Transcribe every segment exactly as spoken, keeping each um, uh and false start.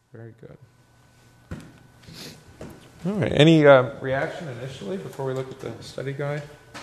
Very good. All right. Any uh, reaction initially before we look at the study guide?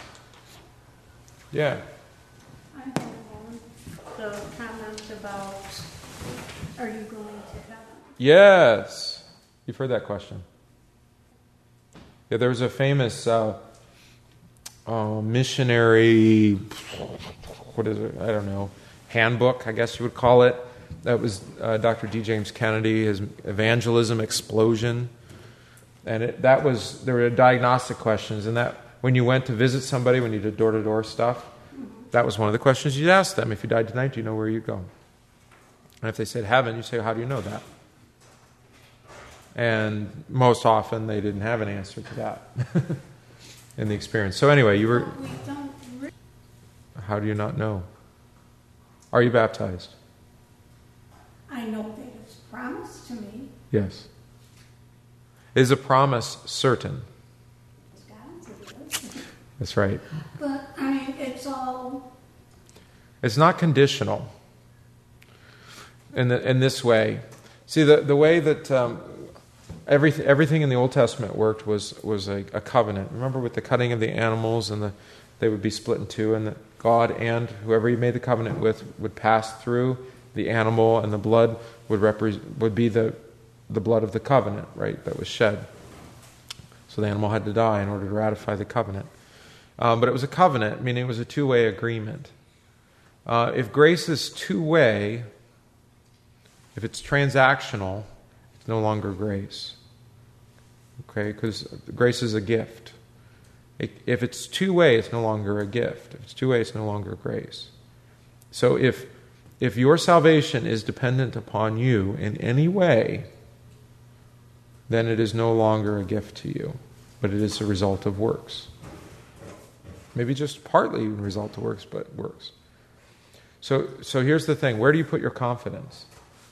Yeah. I have one. The comment about, are you going to heaven? Yes. You've heard that question. Yeah, there was a famous uh, uh, missionary, what is it? I don't know, handbook, I guess you would call it. That was uh, Doctor D. James Kennedy, his Evangelism Explosion. And it, that was, there were diagnostic questions, and that when you went to visit somebody, when you did door-to-door stuff, that was one of the questions you'd ask them. If you died tonight, do you know where you'd go? And if they said heaven, you say, how do you know that? And most often, they didn't have an answer to that in the experience. So anyway, you were... We don't re- How do you not know? Are you baptized? I know that it's promised to me. Yes. Is a promise certain? It's God said it is. That's right. But, I mean, it's all... It's not conditional in, the, in this way. See, the, the way that um, everything, everything in the Old Testament worked was, was a, a covenant. Remember with the cutting of the animals, and the, they would be split in two, and that God and whoever he made the covenant with would pass through the animal, and the blood would repre- would be the, the blood of the covenant, right, that was shed. So the animal had to die in order to ratify the covenant. Um, but it was a covenant, meaning it was a two-way agreement. Uh, if grace is two-way, if it's transactional, it's no longer grace. Okay, because grace is a gift. It, if it's two-way, it's no longer a gift. If it's two-way, it's no longer grace. So if if your salvation is dependent upon you in any way, then it is no longer a gift to you, but it is a result of works. Maybe just partly a result of works, but works. So, so here's the thing. Where do you put your confidence?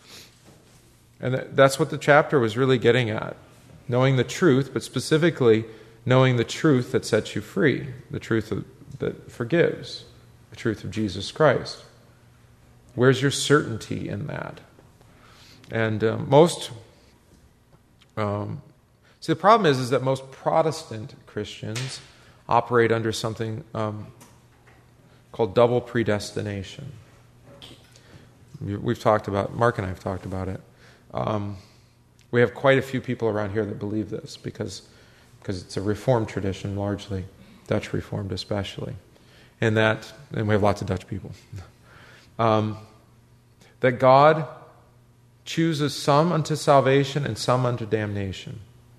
And that, that's what the chapter was really getting at. Knowing the truth, but specifically knowing the truth that sets you free. The truth of, that forgives. The truth of Jesus Christ. Where's your certainty in that? And um, most... Um, see, the problem is, is that most Protestant Christians operate under something um, called double predestination. We've talked about, Mark and I have talked about it. Um, we have quite a few people around here that believe this because because it's a Reformed tradition largely, Dutch Reformed especially. And that, and we have lots of Dutch people. Um, that God chooses some unto salvation and some unto damnation.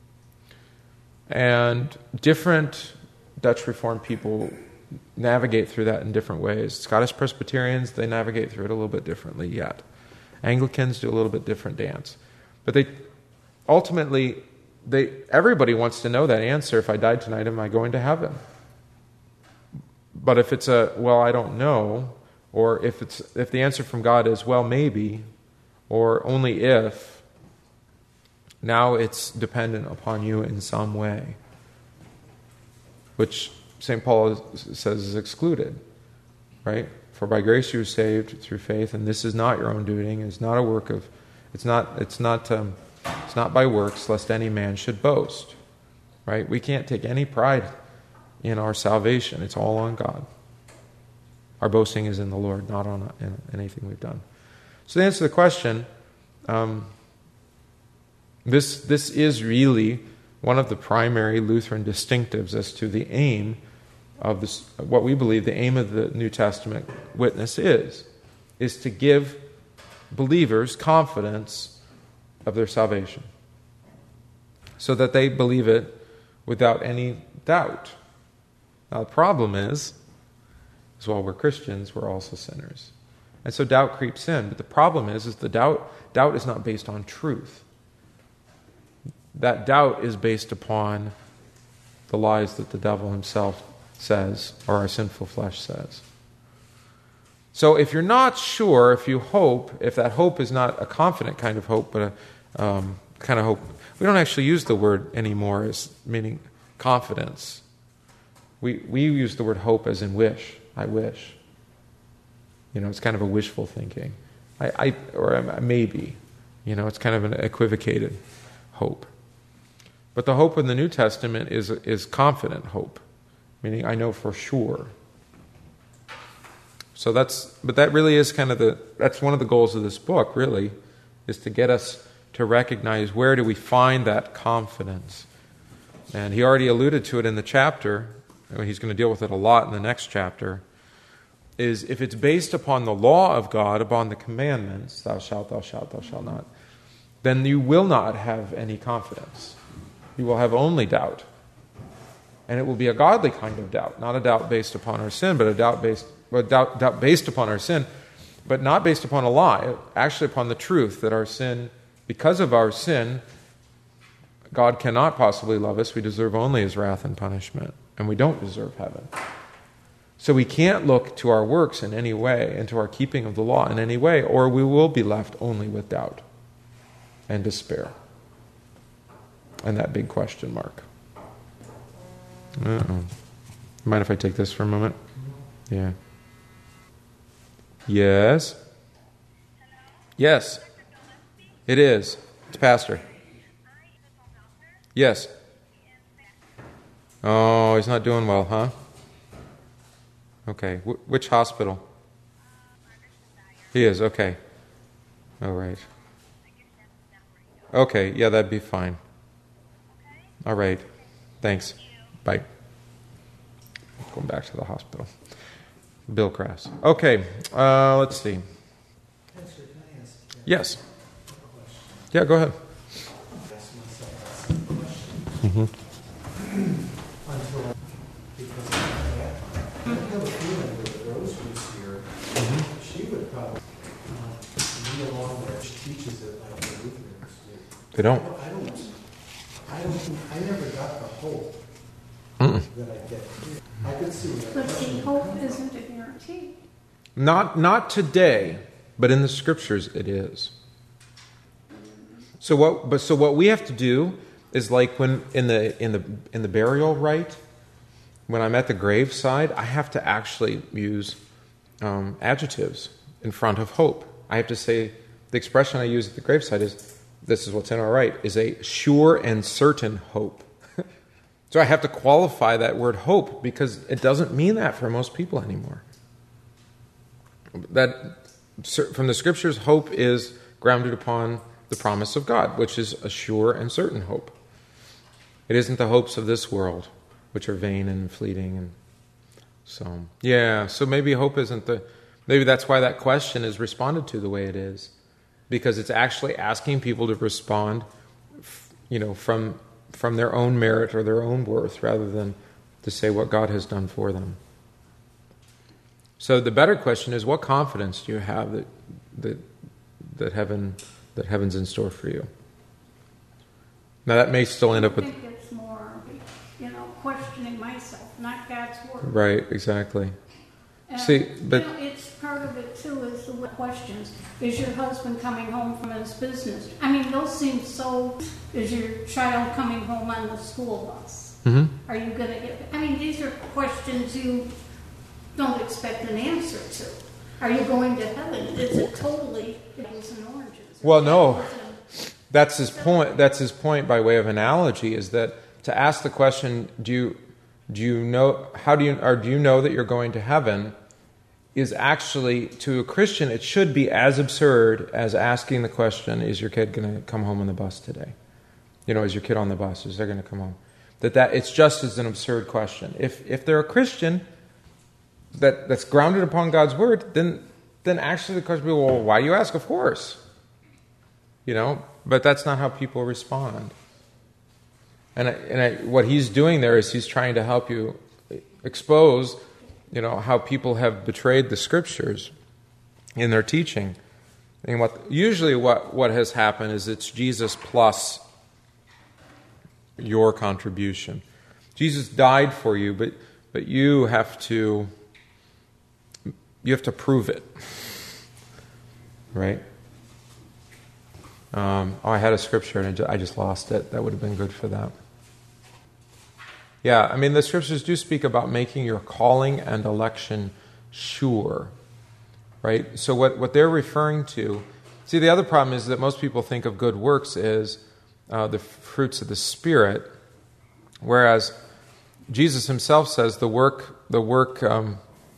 And different Dutch Reformed people navigate through that in different ways. Scottish Presbyterians, they navigate through it a little bit differently yet. Anglicans do a little bit different dance. But they ultimately, they everybody wants to know that answer. If I died tonight, am I going to heaven? But if it's a, well, I don't know, or if it's if the answer from God is, well, maybe, or only if, now it's dependent upon you in some way, which Saint Paul says is excluded, right? For by grace you are saved through faith, and this is not your own doing. It's not a work of, it's not, it's not, um, it's not by works, lest any man should boast, right? We can't take any pride in our salvation. It's all on God. Our boasting is in the Lord, not on in anything we've done. So to answer the question, um, this this is really one of the primary Lutheran distinctives as to the aim of this, what we believe the aim of the New Testament witness is, is to give believers confidence of their salvation, so that they believe it without any doubt. Now the problem is, is while we're Christians, we're also sinners. And so doubt creeps in. But the problem is, is the doubt, doubt is not based on truth. That doubt is based upon the lies that the devil himself says, or our sinful flesh says. So if you're not sure, if you hope, if that hope is not a confident kind of hope, but a um, kind of hope, we don't actually use the word anymore as meaning confidence. We we use the word hope as in wish. I wish. You know, it's kind of a wishful thinking. I, I or maybe. You know, it's kind of an equivocated hope. But the hope in the New Testament is is confident hope, meaning I know for sure. So that's, but that really is kind of the, that's one of the goals of this book, really, is to get us to recognize where do we find that confidence. And he already alluded to it in the chapter, and he's going to deal with it a lot in the next chapter, is if it's based upon the law of God, upon the commandments, thou shalt, thou shalt, thou shalt not, then you will not have any confidence. You will have only doubt. And it will be a godly kind of doubt, not a doubt based upon our sin, but a doubt based, well, doubt, doubt based upon our sin, but not based upon a lie, actually upon the truth that our sin, because of our sin, God cannot possibly love us. We deserve only His wrath and punishment, and we don't deserve heaven. So we can't look to our works in any way, and to our keeping of the law in any way, or we will be left only with doubt and despair. And that big question mark. Uh-oh. Mind if I take this for a moment? Yeah. Yes? Yes. It is. It's Pastor. Yes. Oh, he's not doing well, huh? Okay. Wh- which hospital? He is, okay. All right. Okay, yeah, that'd be fine. All right. Thanks. Bye. Going back to the hospital. Bill Crass. Okay, uh, let's see. Yes. Yeah, go ahead. Mm-hmm. They don't. I don't. I don't. I never got the hope Mm-mm. that I get here. I could see that. But see, hope isn't a guarantee. Not not today, but in the Scriptures it is. So what? But so what we have to do is like when in the in the in the burial rite, when I'm at the graveside, I have to actually use um, adjectives in front of hope. I have to say the expression I use at the graveside is, this is what's in our rite, is a sure and certain hope. So I have to qualify that word hope because it doesn't mean that for most people anymore. That from the Scriptures, hope is grounded upon the promise of God, which is a sure and certain hope. It isn't the hopes of this world, which are vain and fleeting. And so, yeah, so maybe hope isn't the, maybe that's why that question is responded to the way it is. Because it's actually asking people to respond, you know, from from their own merit or their own worth, rather than to say what God has done for them. So the better question is, what confidence do you have that that that heaven that heaven's in store for you? Now that may still end up with. I think it's more, you know, questioning myself, not God's word. Right, exactly. And, See, but you know, it's part of it too. Is the questions: is your husband coming home from his business? I mean, those seem so. Is your child coming home on the school bus? mm-hmm. Are you going to get? I mean, these are questions you don't expect an answer to. Are you going to heaven? Is it totally apples and oranges? Well, no. That's his point. That's his point by way of analogy. Is that to ask the question, do you do you know how do you or do you know that you're going to heaven? Is actually, to a Christian, it should be as absurd as asking the question, is your kid going to come home on the bus today? You know, is your kid on the bus? Is they going to come home? That that it's just as an absurd question. If if they're a Christian that, that's grounded upon God's word, then then actually the question will be, well, why do you ask? Of course. You know, but that's not how people respond. And I, and I, what he's doing there is he's trying to help you expose, you know, how people have betrayed the Scriptures in their teaching. And what usually what, what has happened is it's Jesus plus your contribution. Jesus died for you, but but you have to you have to prove it. Right? Um, oh, I had a scripture and I just lost it. That would have been good for that. Yeah, I mean, the Scriptures do speak about making your calling and election sure, right? So what, what they're referring to See, the other problem is that most people think of good works as uh, the fruits of the Spirit, whereas Jesus himself says the work, the work, um,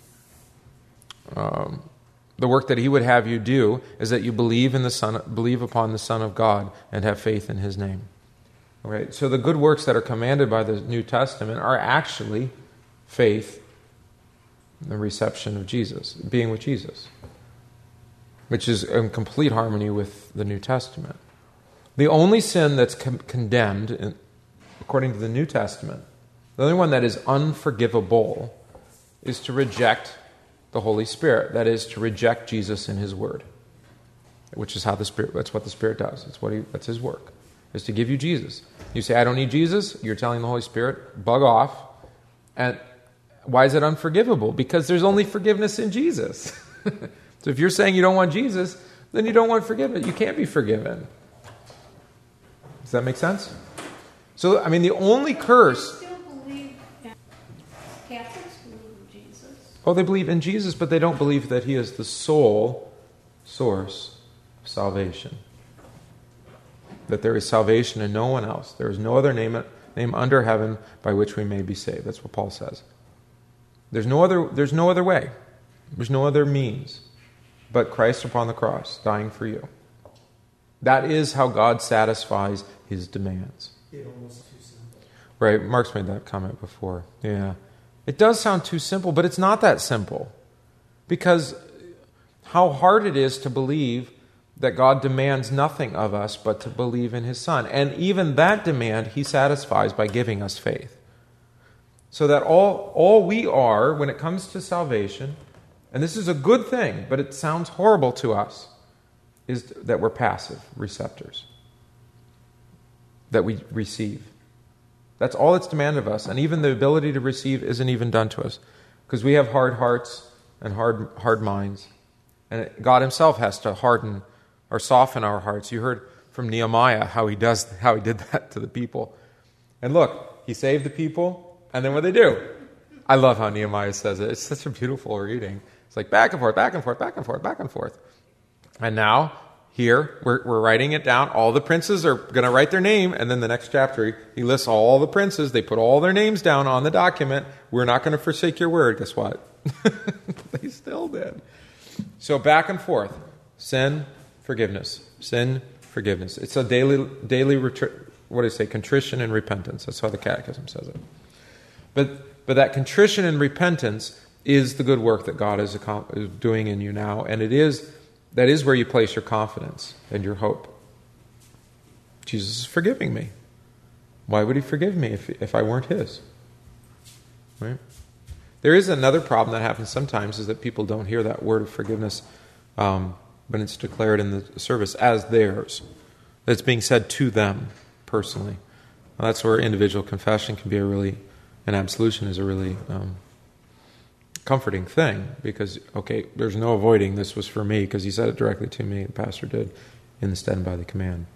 um, the work that he would have you do is that you believe in the Son, believe upon the Son of God, and have faith in his name. Okay, so the good works that are commanded by the New Testament are actually faith, the reception of Jesus, being with Jesus, which is in complete harmony with the New Testament. The only sin that's con- condemned, in, according to the New Testament, the only one that is unforgivable, is to reject the Holy Spirit. That is, to reject Jesus and his word, which is how the Spirit. That's what the Spirit does. That's what he. That's his work, is to give you Jesus. You say, "I don't need Jesus." You're telling the Holy Spirit, "Bug off." And why is it unforgivable? Because there's only forgiveness in Jesus. So if you're saying you don't want Jesus, then you don't want forgiveness. You can't be forgiven. Does that make sense? So, I mean, the only curse... They still believe, Catholics believe in Jesus. Oh, they believe in Jesus, but they don't believe that he is the sole source of salvation. That there is salvation in no one else. There is no other name, name under heaven by which we may be saved. That's what Paul says. There's no other, there's no other way. There's no other means but Christ upon the cross, dying for you. That is how God satisfies his demands. It almost too simple. Right, Mark's made that comment before. Yeah. It does sound too simple, but it's not that simple. Because how hard it is to believe that God demands nothing of us but to believe in his Son. And even that demand he satisfies by giving us faith. So that all, all we are, when it comes to salvation, and this is a good thing, but it sounds horrible to us, is that we're passive receptors. That we receive. That's all that's demanded of us. And even the ability to receive isn't even done to us. Because we have hard hearts and hard hard minds. And God himself has to harden or soften our hearts. You heard from Nehemiah how he does how he did that to the people. And look, he saved the people, and then what do they do? I love how Nehemiah says it. It's such a beautiful reading. It's like back and forth, back and forth, back and forth, back and forth. And now, here, we're, we're writing it down. All the princes are going to write their name, and then the next chapter, he, he lists all the princes. They put all their names down on the document. We're not going to forsake your word. Guess what? They still did. So back and forth. Sin, forgiveness. Sin, forgiveness. It's a daily, daily retri- what do I say? Contrition and repentance. That's how the Catechism says it. But, but that contrition and repentance is the good work that God is, is doing in you now, and it is... That is where you place your confidence and your hope. Jesus is forgiving me. Why would he forgive me if, if I weren't his? Right? There is another problem that happens sometimes, is that people don't hear that word of forgiveness um, when it's declared in the service as theirs. That's being said to them personally. Well, that's where individual confession can be a really, and absolution is a really... Um, comforting thing, because, okay, there's no avoiding this was for me, because he said it directly to me, the pastor did, in the stead and by the command.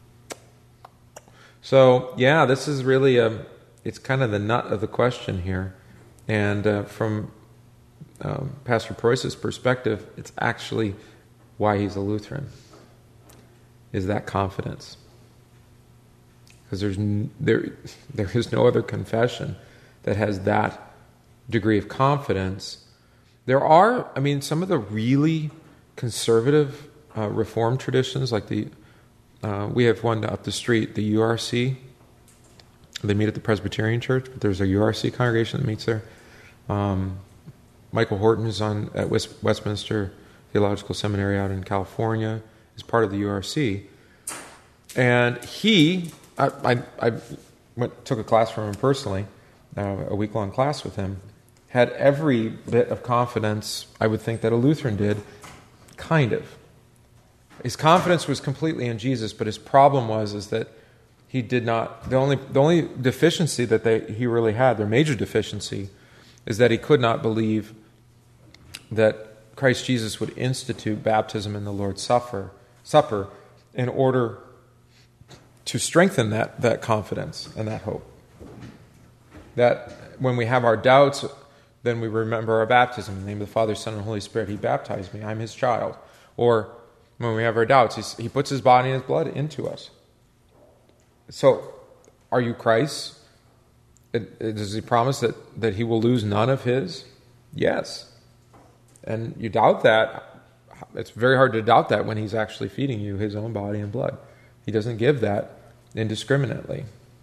So, yeah, this is really, a, it's kind of the nut of the question here. And uh, from um, Pastor Preuss's perspective, it's actually why he's a Lutheran, is that confidence. Because there's n- there there is no other confession that has that degree of confidence. There are, I mean, some of the really conservative uh, Reformed traditions, like the, uh, we have one up the street, the U R C. They meet at the Presbyterian Church, but there's a U R C congregation that meets there. Um, Michael Horton is on at West, Westminster Theological Seminary out in California, is part of the U R C. And he, I, I, I went, took a class from him personally, uh, a week-long class with him, had every bit of confidence, I would think, that a Lutheran did, kind of. His confidence was completely in Jesus, but his problem was is that he did not, the only the only deficiency that they he really had, their major deficiency, is that he could not believe that Christ Jesus would institute baptism in the Lord's Supper, supper in order to strengthen that, that confidence and that hope. That when we have our doubts, then we remember our baptism. In the name of the Father, Son, and Holy Spirit, he baptized me. I'm his child. Or When we have our doubts, he's, he puts his body and his blood into us. So, are you Christ? It, it, does he promise that, that he will lose none of his? Yes. And you doubt that. It's very hard to doubt that when he's actually feeding you his own body and blood. He doesn't give that indiscriminately.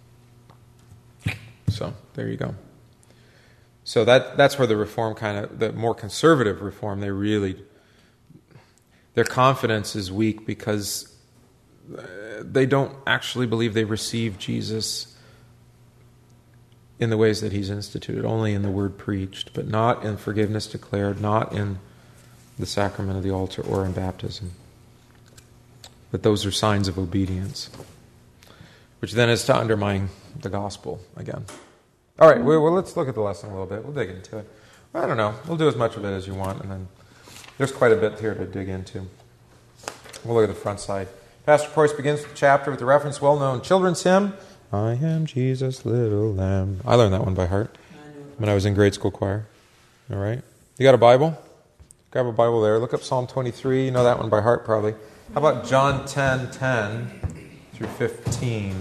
So, there you go. So that that's where the reform kind of, the more conservative reform, they really, their confidence is weak because they don't actually believe they receive Jesus in the ways that he's instituted, only in the word preached, but not in forgiveness declared, not in the sacrament of the altar or in baptism. But those are signs of obedience, which then is to undermine the gospel again. All right, well, let's look at the lesson a little bit. We'll dig into it. I don't know. We'll do as much of it as you want, and then there's quite a bit here to dig into. We'll look at the front side. Pastor Preuss begins the chapter with the reference well-known children's hymn, I am Jesus' little lamb. I learned that one by heart when I was in grade school choir. All right? You got a Bible? Grab a Bible there. Look up Psalm twenty-three. You know that one by heart probably. How about John ten ten through fifteen?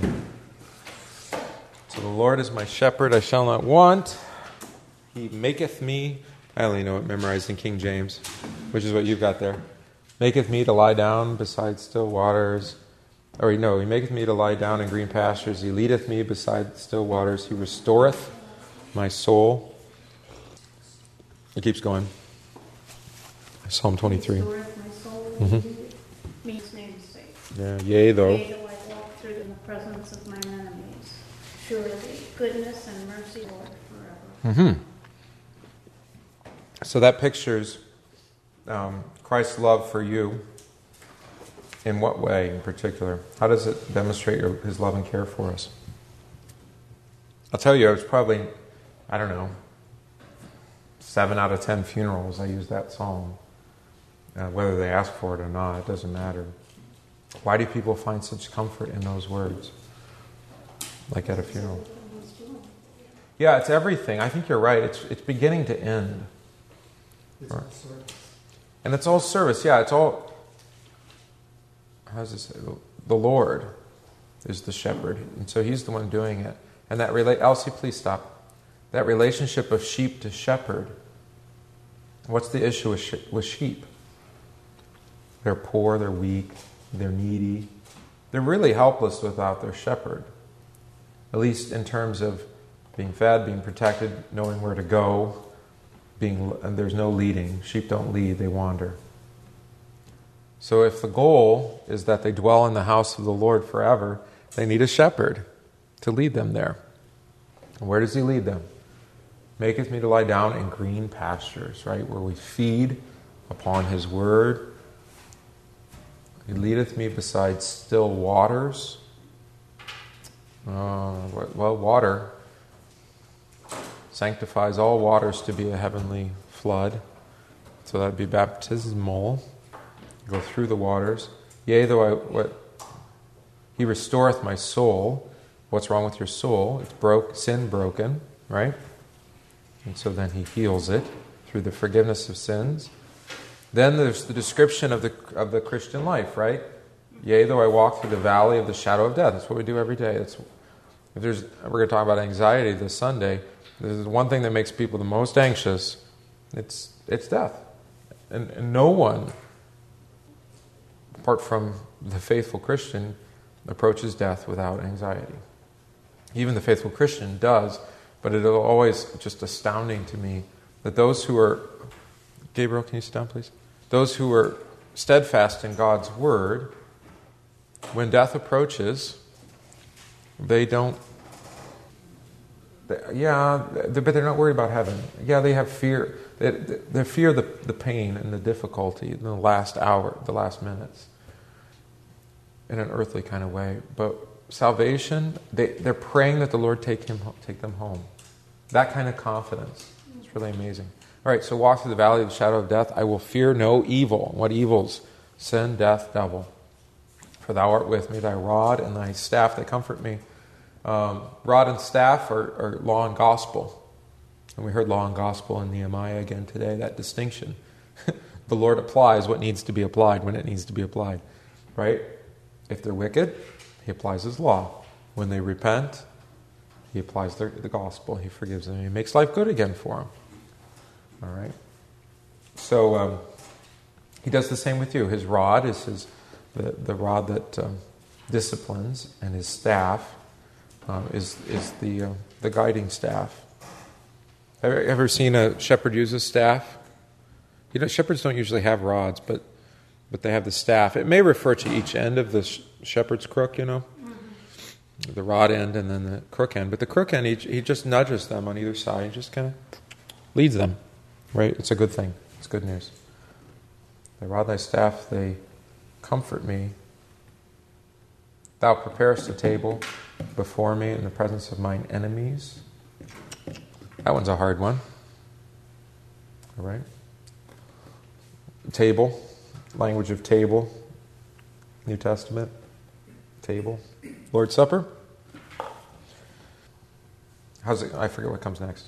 So the Lord is my shepherd, I shall not want. He maketh me, I only know it memorized in King James, which is what you've got there. Maketh me to lie down beside still waters. Or no, he maketh me to lie down in green pastures. He leadeth me beside still waters. He restoreth my soul. It keeps going. Psalm twenty-three. Restoreth my soul. Mm-hmm. Means namesake. Yeah, yea though. Yea, though I walk through in the presence of mine enemies. Surely goodness and mercy, Lord, forever. Mm-hmm. So that pictures um, Christ's love for you. In what way in particular? How does it demonstrate your, his love and care for us? I'll tell you, it's probably, I don't know, seven out of ten funerals I use that psalm. Uh, whether they ask for it or not, it doesn't matter. Why do people find such comfort in those words? Like at a funeral. Yeah, it's everything. I think you're right. It's it's beginning to end. It's all service. And it's all service. Yeah, it's all... How does it say? The Lord is the shepherd. And so he's the one doing it. And that relate Elsie, please stop. That relationship of sheep to shepherd. What's the issue with, sh- with sheep? They're poor, they're weak, they're needy. They're really helpless without their shepherd. At least in terms of being fed, being protected, knowing where to go. Being, and there's no leading. Sheep don't lead, they wander. So if the goal is that they dwell in the house of the Lord forever, they need a shepherd to lead them there. And where does he lead them? Maketh me to lie down in green pastures, right? Where we feed upon his word. He leadeth me beside still waters. Uh, well, water sanctifies all waters to be a heavenly flood. So that would be baptismal. Go through the waters. Yea, though I, what, he restoreth my soul. What's wrong with your soul? It's broke, sin broken, right? And so then he heals it through the forgiveness of sins. Then there's the description of the of the Christian life, right? Yea, though I walk through the valley of the shadow of death. That's what we do every day. That's, if there's, we're going to talk about anxiety this Sunday. There's one thing that makes people the most anxious. It's it's death, and, and no one, apart from the faithful Christian, approaches death without anxiety. Even the faithful Christian does, but it is always just astounding to me that those who are... Gabriel, can you sit down, please? Those who are steadfast in God's word, when death approaches, they don't... They, yeah, they, but they're not worried about heaven. Yeah, they have fear. They, they fear the, the pain and the difficulty in the last hour, the last minutes, in an earthly kind of way. But salvation, they, they're praying that the Lord take him, take them home. That kind of confidence. It's really amazing. All right, so walk through the valley of the shadow of death. I will fear no evil. What evils? Sin, death, devil. For thou art with me, thy rod and thy staff, they comfort me. Um, rod and staff are, are law and gospel. And we heard law and gospel in Nehemiah again today, that distinction. the Lord applies what needs to be applied when it needs to be applied, right? If they're wicked, he applies his law. When they repent, he applies their, the gospel. He forgives them. He makes life good again for them. All right? So um, he does the same with you. His rod is his the, the rod that um, disciplines, and his staff um, is is the uh, the guiding staff. Have you ever seen a shepherd use a staff? You know, shepherds don't usually have rods, but but they have the staff. It may refer to each end of the sh- shepherd's crook, you know, mm-hmm. the rod end and then the crook end. But the crook end, he, he just nudges them on either side. He just kind of leads them, right? It's a good thing. It's good news. Thy rod, thy staff, they comfort me. Thou preparest a table before me in the presence of mine enemies. That one's a hard one. All right. Table, language of table, New Testament, table. Lord's Supper. How's it? I forget what comes next.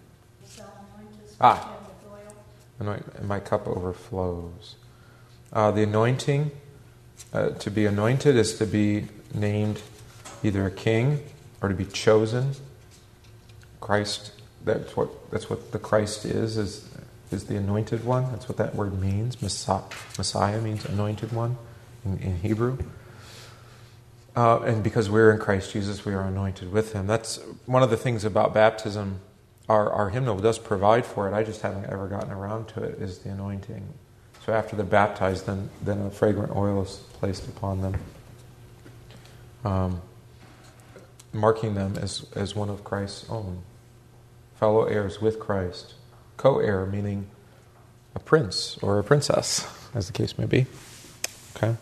Ah, anoint, and my cup overflows. Uh, the anointing, uh, to be anointed is to be named either a king or to be chosen. Christ, that's what that's what the Christ is, is is the anointed one. That's what that word means. Messiah, Messiah means anointed one in, in Hebrew. Uh, and because we're in Christ Jesus, we are anointed with him. That's one of the things about baptism. Our, our hymnal does provide for it. I just haven't ever gotten around to it, is the anointing. So after they're baptized, then, then a fragrant oil is placed upon them, um, marking them as, as one of Christ's own. Fellow heirs with Christ. Co-heir, meaning a prince or a princess, as the case may be. Okay?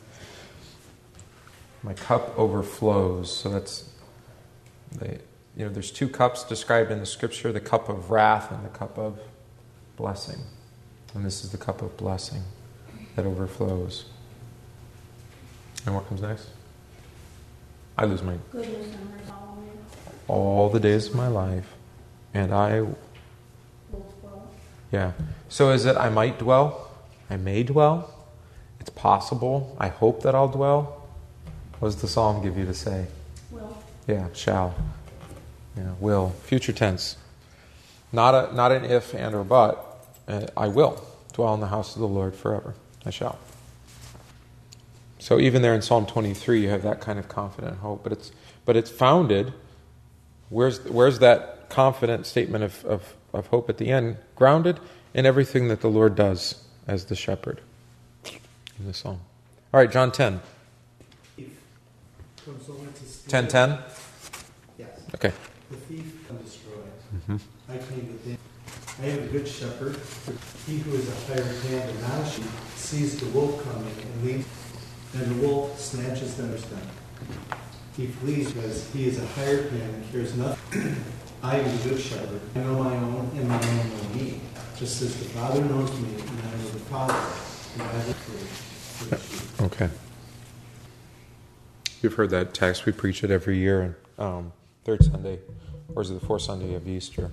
My cup overflows. So that's, the, you know, there's two cups described in the Scripture, the cup of wrath and the cup of blessing. And this is the cup of blessing that overflows. And what comes next? I lose my... Goodness and mercy follow me. All the days of my life. And I... Yeah. So is it I might dwell? I may dwell? It's possible. I hope that I'll dwell? What does the psalm give you to say? Will. Yeah, shall. Yeah, will. Future tense. Not a not an if, and, or but. Uh, I will dwell in the house of the Lord forever. I shall. So even there in Psalm twenty-three, you have that kind of confident hope. But it's but it's founded. Where's where's that confident statement of, of, of hope at the end? Grounded in everything that the Lord does as the shepherd in the psalm. All right, John ten. ten ten? Yes. Okay. The thief comes destroyed. Mm-hmm. I came to think. I am a good shepherd. He who is a hired hand and not a sheep sees the wolf coming and leaves, and the wolf snatches them from them. He flees because he is a hired hand and cares nothing. I am the good shepherd. I know my own, and my own know me. Just as the Father knows me, and I know the Father, and I look for the sheep. Okay. You've heard that text. We preach it every year on um, third Sunday, or is it the fourth Sunday of Easter?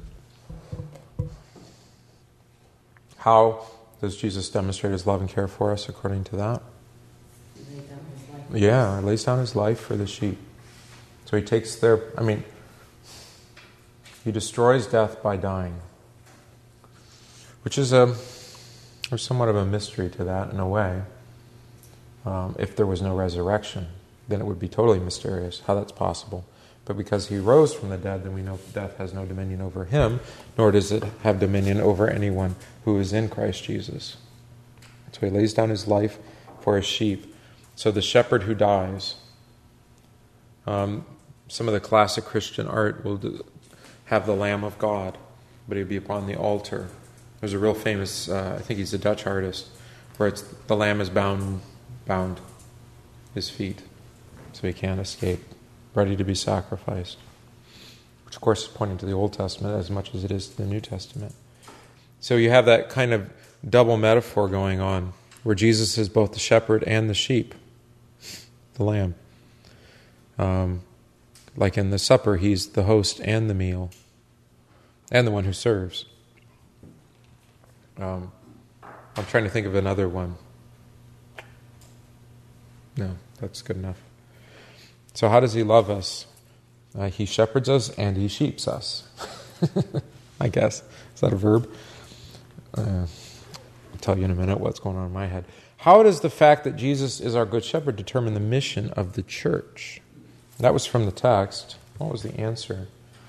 How does Jesus demonstrate his love and care for us according to that? He laid down his life. Yeah, he lays down his life for the sheep. So he takes their, I mean, he destroys death by dying. Which is a, there's somewhat of a mystery to that in a way. Um, if there was no resurrection, then it would be totally mysterious how that's possible. But because he rose from the dead, then we know death has no dominion over him, nor does it have dominion over anyone who is in Christ Jesus. So he lays down his life for his sheep. So the shepherd who dies, um, some of the classic Christian art will have the Lamb of God, but he'll be upon the altar. There's a real famous, uh, I think he's a Dutch artist, where it's the lamb is bound, bound his feet, so he can't escape, ready to be sacrificed. Which, of course, is pointing to the Old Testament as much as it is to the New Testament. So you have that kind of double metaphor going on, where Jesus is both the shepherd and the sheep, the lamb. Um, like in the supper, he's the host and the meal, and the one who serves. Um, I'm trying to think of another one. No, that's good enough. So how does he love us? Uh, he shepherds us and he sheeps us. I guess. Is that a verb? Uh, I'll tell you in a minute what's going on in my head. How does the fact that Jesus is our good shepherd determine the mission of the church? That was from the text. What was the answer?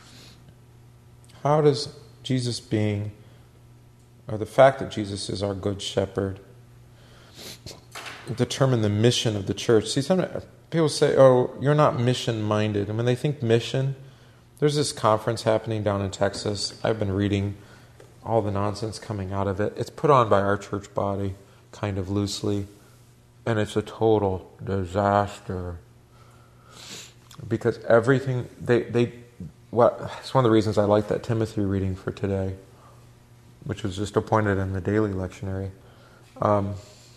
How does Jesus being, or the fact that Jesus is our good shepherd, determine the mission of the church? See, some people say, oh, you're not mission-minded. And when they think mission, there's this conference happening down in Texas. I've been reading all the nonsense coming out of it. It's put on by our church body, kind of loosely, and it's a total disaster. Because everything, they, they, what, it's one of the reasons I like that Timothy reading for today, which was just appointed in the daily lectionary. Um,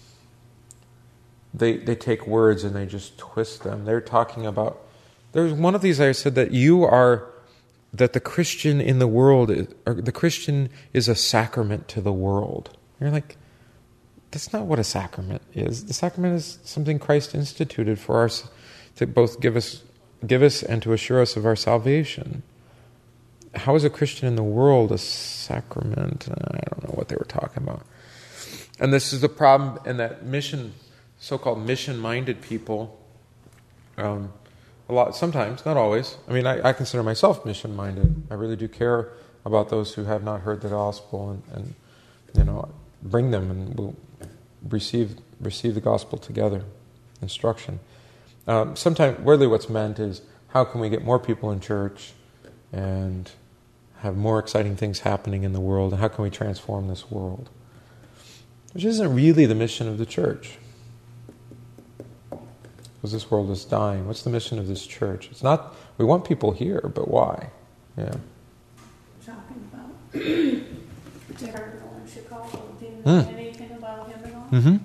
they they take words and they just twist them. They're talking about, there's one of these I said that you are, that the Christian in the world, is, or the Christian is a sacrament to the world. You're like, that's not what a sacrament is. The sacrament is something Christ instituted for us to both give us, give us and to assure us of our salvation. How is a Christian in the world a sacrament? I don't know what they were talking about. And this is the problem in that mission, so-called mission-minded people. Um, a lot, sometimes, not always. I mean, I, I consider myself mission-minded. I really do care about those who have not heard the gospel, and, and you know, bring them and we'll receive receive the gospel together. Instruction. Um, sometimes, really, what's meant is how can we get more people in church and have more exciting things happening in the world, and how can we transform this world? Which isn't really the mission of the church. Because this world is dying. What's the mission of this church? It's not, we want people here, but why? Yeah. Talking about Cardinal in Chicago. Do you know mm. anything about him at all? Mm-hmm.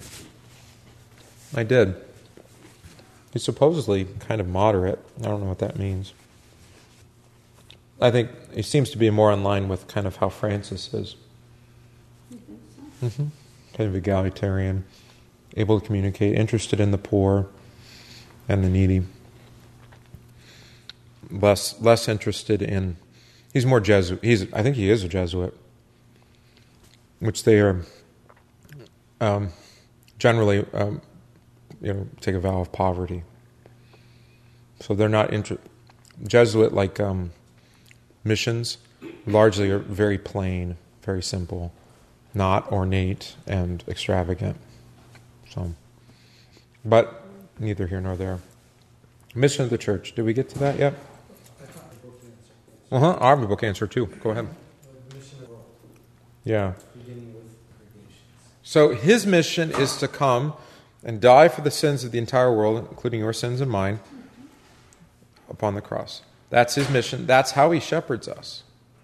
I did. He's supposedly kind of moderate. I don't know what that means. I think he seems to be more in line with kind of how Francis is. You think so? Mm-hmm. Kind of egalitarian, able to communicate, interested in the poor and the needy. Less less interested in, he's more Jesuit. He's I think he is a Jesuit, which they are um, generally, um, you know, take a vow of poverty. So they're not inter- Jesuit like um, missions. Largely are very plain, very simple, not ornate and extravagant. So, but neither here nor there. Mission of the church. Did we get to that yet? I thought the book answer. Uh huh. I have a book answer too. Go ahead. The mission of the world, Yeah. beginning with creations. So his mission is to come and die for the sins of the entire world, including your sins and mine, upon the cross. That's his mission. That's how he shepherds us.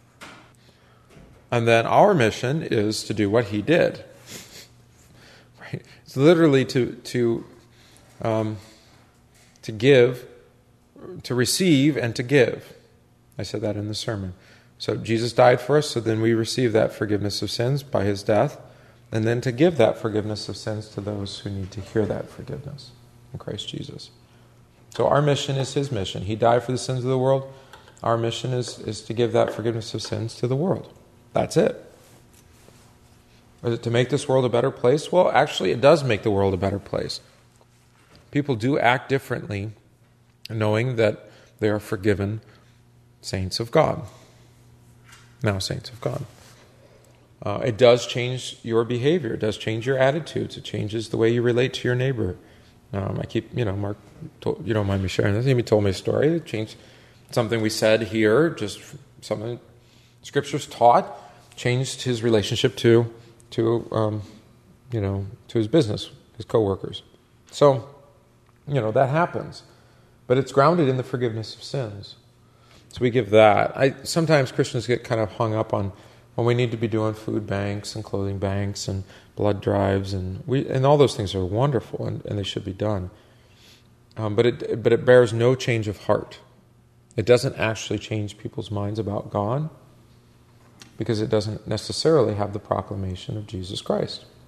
And then our mission is to do what he did. Right? It's literally to to um, to give, to receive, and to give. I said that in the sermon. So Jesus died for us, so then we receive that forgiveness of sins by his death, and then to give that forgiveness of sins to those who need to hear that forgiveness in Christ Jesus. So our mission is his mission. He died for the sins of the world. Our mission is, is to give that forgiveness of sins to the world. That's it. Is it to make this world a better place? Well, actually, it does make the world a better place. People do act differently, knowing that they are forgiven saints of God. Now saints of God. Uh, it does change your behavior. It does change your attitudes. It changes the way you relate to your neighbor. Um, I keep, you know, Mark, told, you don't mind me sharing this. He told me a story. It changed something we said here, just something Scripture's taught, changed his relationship to, to, um, you know, to his business, his coworkers. So, you know, that happens, but it's grounded in the forgiveness of sins. So we give that. I sometimes Christians get kind of hung up on when we need to be doing food banks and clothing banks and blood drives, and we and all those things are wonderful and, and they should be done. Um, but it but it bears no change of heart. It doesn't actually change people's minds about God, because it doesn't necessarily have the proclamation of Jesus Christ.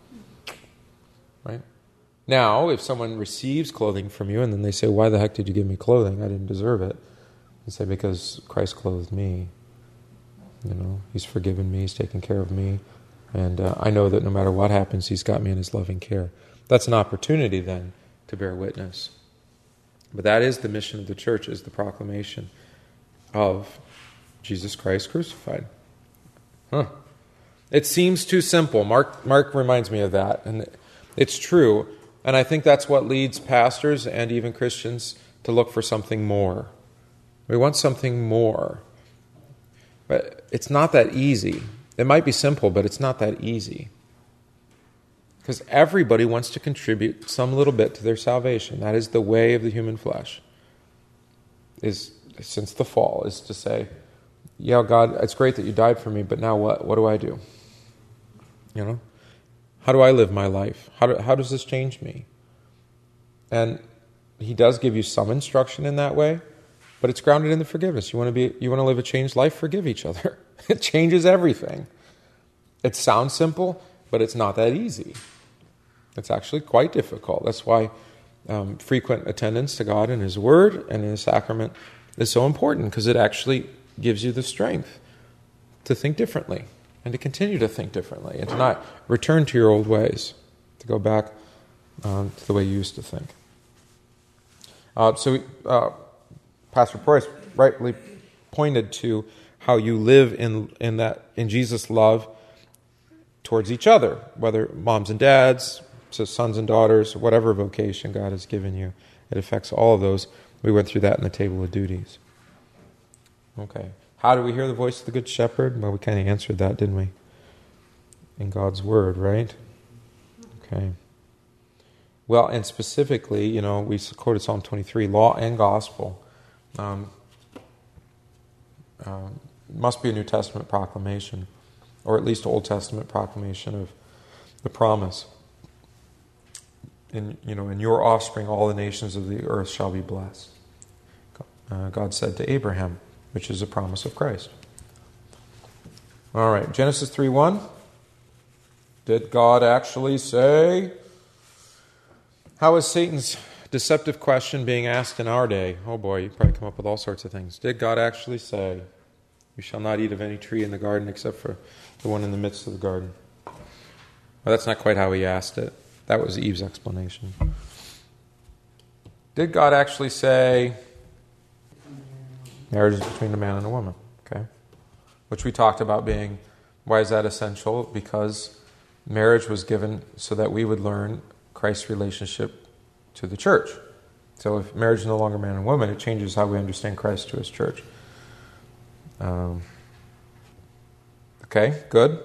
right? Now, if someone receives clothing from you and then they say, why the heck did you give me clothing? I didn't deserve it. You say, because Christ clothed me. You know, He's forgiven me, He's taken care of me. And uh, I know that no matter what happens, He's got me in His loving care. That's an opportunity then to bear witness. But that is the mission of the church, is the proclamation of Jesus Christ crucified. Huh. It seems too simple. Mark, Mark reminds me of that. And it's true. And I think that's what leads pastors and even Christians to look for something more. We want something more. But it's not that easy. It might be simple, but it's not that easy. Because everybody wants to contribute some little bit to their salvation. That is the way of the human flesh. Is since the fall, is to say, yeah, God, it's great that you died for me, but now what? What do I do? You know? How do I live my life? How, do, how does this change me? And He does give you some instruction in that way, but it's grounded in the forgiveness. You want to be, you want to live a changed life? Forgive each other. It changes everything. It sounds simple, but it's not that easy. It's actually quite difficult. That's why um, frequent attendance to God and His Word and in His sacrament is so important, because it actually gives you the strength to think differently and to continue to think differently and to not return to your old ways, to go back um, to the way you used to think. Uh, so uh, Pastor Preuss rightly pointed to how you live in in that in Jesus' love towards each other, whether moms and dads, so sons and daughters, whatever vocation God has given you. It affects all of those. We went through that in the table of duties. Okay. How do we hear the voice of the Good Shepherd? Well, we kind of answered that, didn't we? In God's Word, right? Okay. Well, and specifically, you know, we quoted Psalm twenty-three, law and gospel. Um, uh, must be a New Testament proclamation, or at least Old Testament proclamation of the promise. In, you know, in your offspring, all the nations of the earth shall be blessed. Uh, God said to Abraham, which is a promise of Christ. All right, Genesis three one. Did God actually say? How is Satan's deceptive question being asked in our day? Oh boy, you probably come up with all sorts of things. Did God actually say, you shall not eat of any tree in the garden except for the one in the midst of the garden? Well, that's not quite how he asked it. That was Eve's explanation. Did God actually say, marriage is between a man and a woman? Okay. Which we talked about being, why is that essential? Because marriage was given so that we would learn Christ's relationship to the church. So if marriage is no longer man and woman, it changes how we understand Christ to His church. Um, okay, good.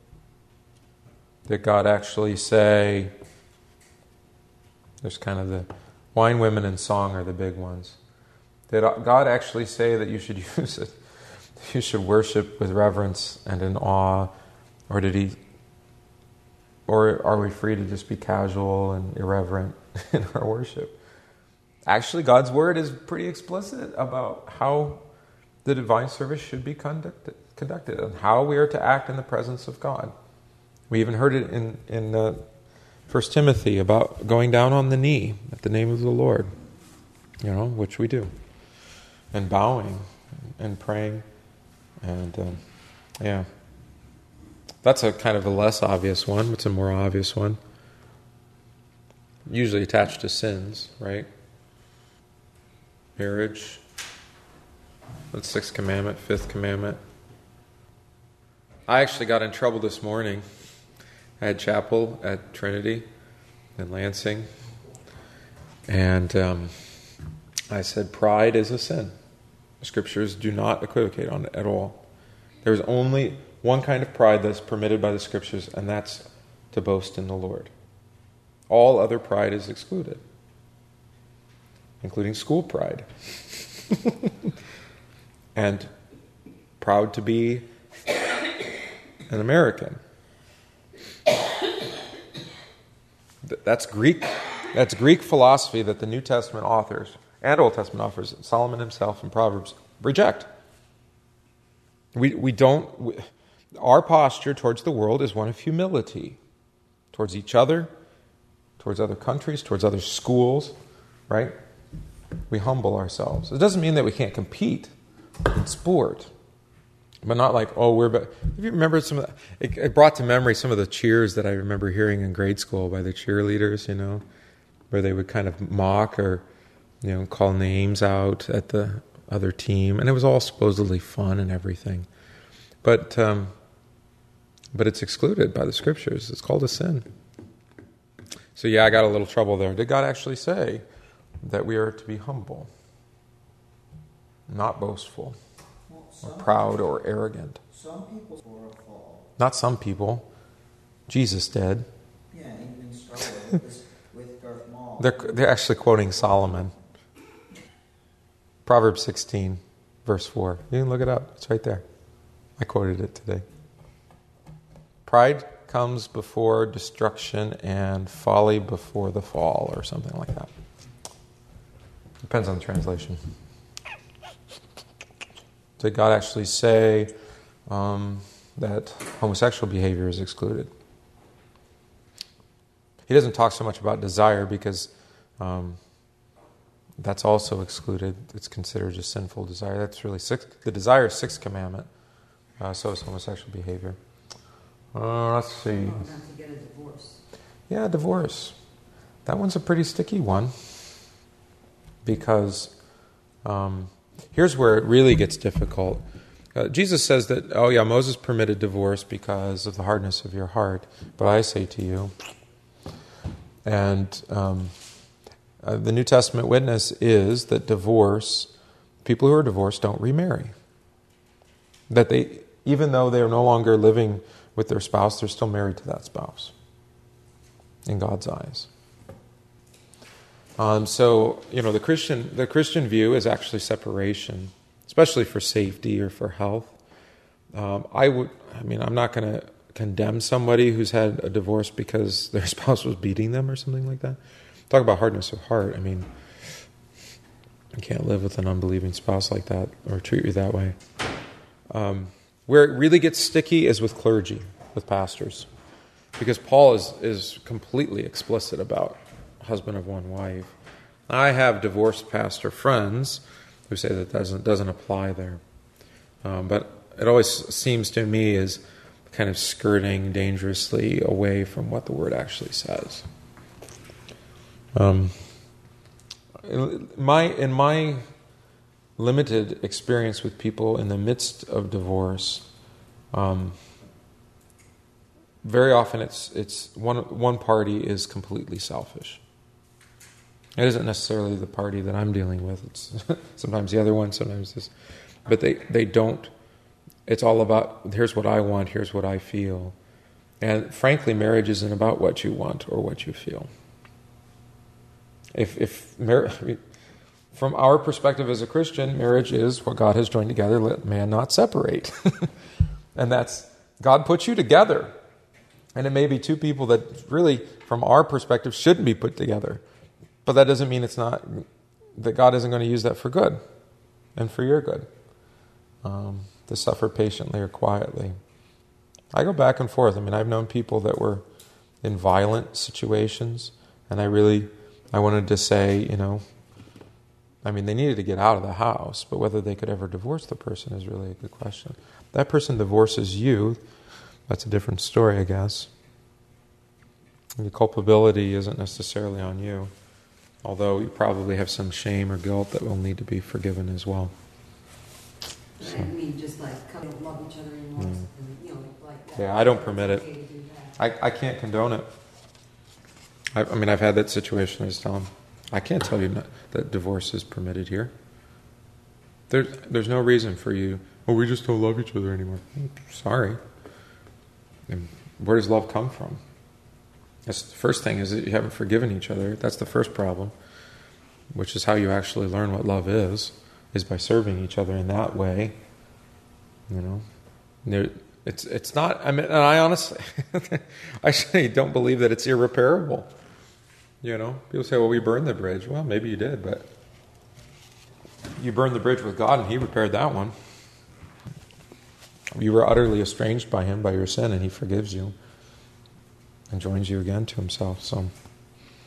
Did God actually say, there's kind of the wine, women, and song are the big ones. Did God actually say that you should use it? You should worship with reverence and in awe? Or did He, or are we free to just be casual and irreverent in our worship? Actually, God's Word is pretty explicit about how the divine service should be conducted, conducted and how we are to act in the presence of God. We even heard it in, in uh, First Timothy about going down on the knee at the name of the Lord, you know, which we do. And bowing and praying. And, um, yeah. That's a kind of a less obvious one. It's a more obvious one. Usually attached to sins, right? Marriage. That's sixth commandment, fifth commandment. I actually got in trouble this morning. I had chapel at Trinity in Lansing. And um, I said pride is a sin. The Scriptures do not equivocate on it at all. There's only one kind of pride that's permitted by the Scriptures, and that's to boast in the Lord. All other pride is excluded, including school pride. And proud to be an American. That's Greek. That's Greek philosophy that the New Testament authors and Old Testament authors, Solomon himself and Proverbs, reject. We we don't. We, our posture towards the world is one of humility, towards each other, towards other countries, towards other schools, right? We humble ourselves. It doesn't mean that we can't compete in sport, but not like, oh, we're... Be-. If you remember some of that, it, it brought to memory some of the cheers that I remember hearing in grade school by the cheerleaders, you know, where they would kind of mock or, you know, call names out at the other team, and it was all supposedly fun and everything. But um, but it's excluded by the Scriptures. It's called a sin. So yeah, I got a little trouble there. Did God actually say that we are to be humble, not boastful, Well, or some proud, or arrogant? Some people for a fall. Not some people. Jesus did. Yeah, even struggle with, this, with Darth Maul. They're, they're actually quoting Solomon. Proverbs sixteen, verse four. You can look it up. It's right there. I quoted it today. Pride comes before destruction and folly before the fall, or something like that. Depends on the translation. Did God actually say um, that homosexual behavior is excluded? He doesn't talk so much about desire because um, that's also excluded. It's considered a sinful desire. That's really six, the desire is sixth commandment. Uh, so is homosexual behavior. Uh, let's see. Not to get a divorce. Yeah, divorce. That one's a pretty sticky one. Because um, here's where it really gets difficult. Uh, Jesus says that, oh yeah, Moses permitted divorce because of the hardness of your heart. But I say to you, and um, uh, the New Testament witness is that divorce, people who are divorced don't remarry. That they, even though they are no longer living with their spouse, they're still married to that spouse in God's eyes. Um, so, you know, the Christian the Christian view is actually separation, especially for safety or for health. Um, I would, I mean, I'm not going to condemn somebody who's had a divorce because their spouse was beating them or something like that. Talk about hardness of heart. I mean, you can't live with an unbelieving spouse like that or treat you that way. Um, where it really gets sticky is with clergy, with pastors, because Paul is is completely explicit about husband of one wife. I have divorced pastor friends who say that doesn't doesn't apply there, um, but it always seems to me as kind of skirting dangerously away from what the word actually says. Um, in my in my limited experience with people in the midst of divorce, um, very often it's it's one one party is completely selfish. It isn't necessarily the party that I'm dealing with. It's sometimes the other one, sometimes this. But they, they don't, it's all about, here's what I want, here's what I feel. And frankly, marriage isn't about what you want or what you feel. If, if mar- I mean, from our perspective as a Christian, marriage is what God has joined together, let man not separate. And that's, God put you together. And it may be two people that really, from our perspective, shouldn't be put together. But that doesn't mean it's not, that God isn't going to use that for good and for your good. Um, to suffer patiently or quietly. I go back and forth. I mean, I've known people that were in violent situations, and I really, I wanted to say, you know, I mean, they needed to get out of the house, but whether they could ever divorce the person is really a good question. That person divorces you, that's a different story, I guess. The culpability isn't necessarily on you. Although you probably have some shame or guilt that will need to be forgiven as well. So. I mean, just like come and love each other and, mm. and you know, like that. Yeah, I don't permit it. Okay I, I can't condone it. I, I mean, I've had that situation. I just tell them, I can't tell you not, that divorce is permitted here. There's, there's no reason for you, oh, we just don't love each other anymore. Sorry. And where does love come from? That's the first thing, is that you haven't forgiven each other. That's the first problem, which is how you actually learn what love is, is by serving each other in that way. You know, there, it's it's not, I mean, and I honestly, I actually don't believe that it's irreparable. You know, people say, well, we burned the bridge. Well, maybe you did, but you burned the bridge with God and He repaired that one. You were utterly estranged by Him, by your sin, and He forgives you and joins you again to Himself. So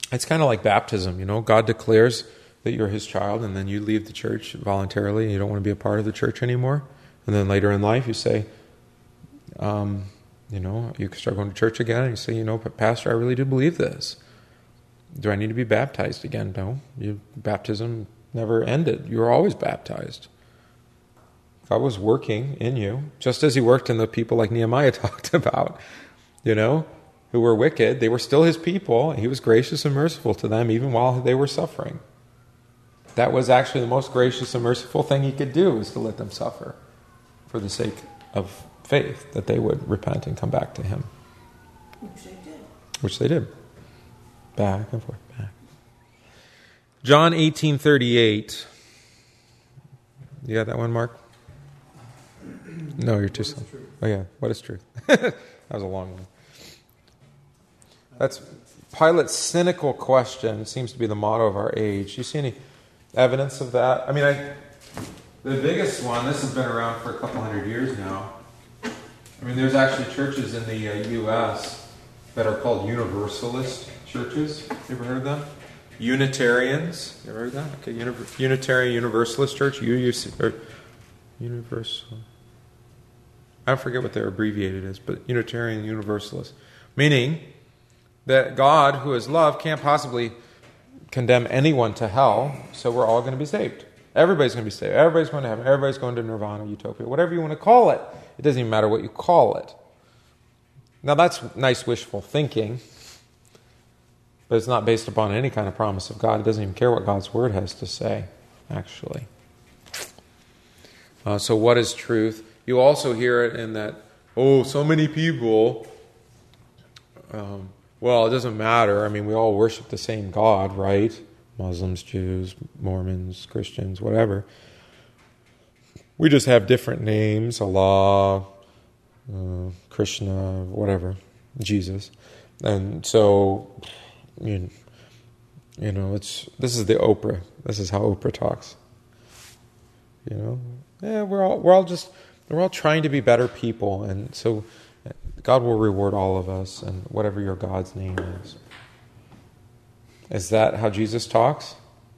It's kind of like baptism, you know. God declares that you're his child, and then you leave the church voluntarily, and you don't want to be a part of the church anymore. And then later in life, you say, um, you know, you start going to church again, and you say, you know, but Pastor, I really do believe this. Do I need to be baptized again? No. You, baptism never ended. You were always baptized. God was working in you, just as he worked in the people like Nehemiah talked about, you know, who were wicked. They were still his people. He was gracious and merciful to them even while they were suffering. That was actually the most gracious and merciful thing he could do, is to let them suffer for the sake of faith, that they would repent and come back to him. Which they did. Which they did. Back and forth, back. John eighteen thirty-eight. You got that one, Mark? No, you're too slow. Oh yeah, what is truth? That was a long one. That's Pilate's cynical question. Seems to be the motto of our age. You see any evidence of that? I mean, I, the biggest one, this has been around for a couple hundred years now. I mean, there's actually churches in the uh, U S that are called Universalist churches. You ever heard of them? Unitarians. You ever heard of that? Okay, Uni- Unitarian Universalist Church. U U C, or Universal. I forget what their abbreviated is, but Unitarian Universalist. Meaning that God, who is love, can't possibly condemn anyone to hell, so we're all going to be saved. Everybody's going to be saved. Everybody's going to heaven. Everybody's going to nirvana, utopia, whatever you want to call it. It doesn't even matter what you call it. Now that's nice wishful thinking, but it's not based upon any kind of promise of God. It doesn't even care what God's word has to say, actually. Uh, so what is truth? You also hear it in that, oh, so many people, um, well, it doesn't matter. I mean, we all worship the same God, right? Muslims, Jews, Mormons, Christians, whatever. We just have different names, Allah, uh, Krishna, whatever, Jesus. And so, you, you know, it's this is the Oprah. This is how Oprah talks. You know, yeah, we're all we're all just we're all trying to be better people, and so God will reward all of us, and whatever your God's name is. Is that how Jesus talks?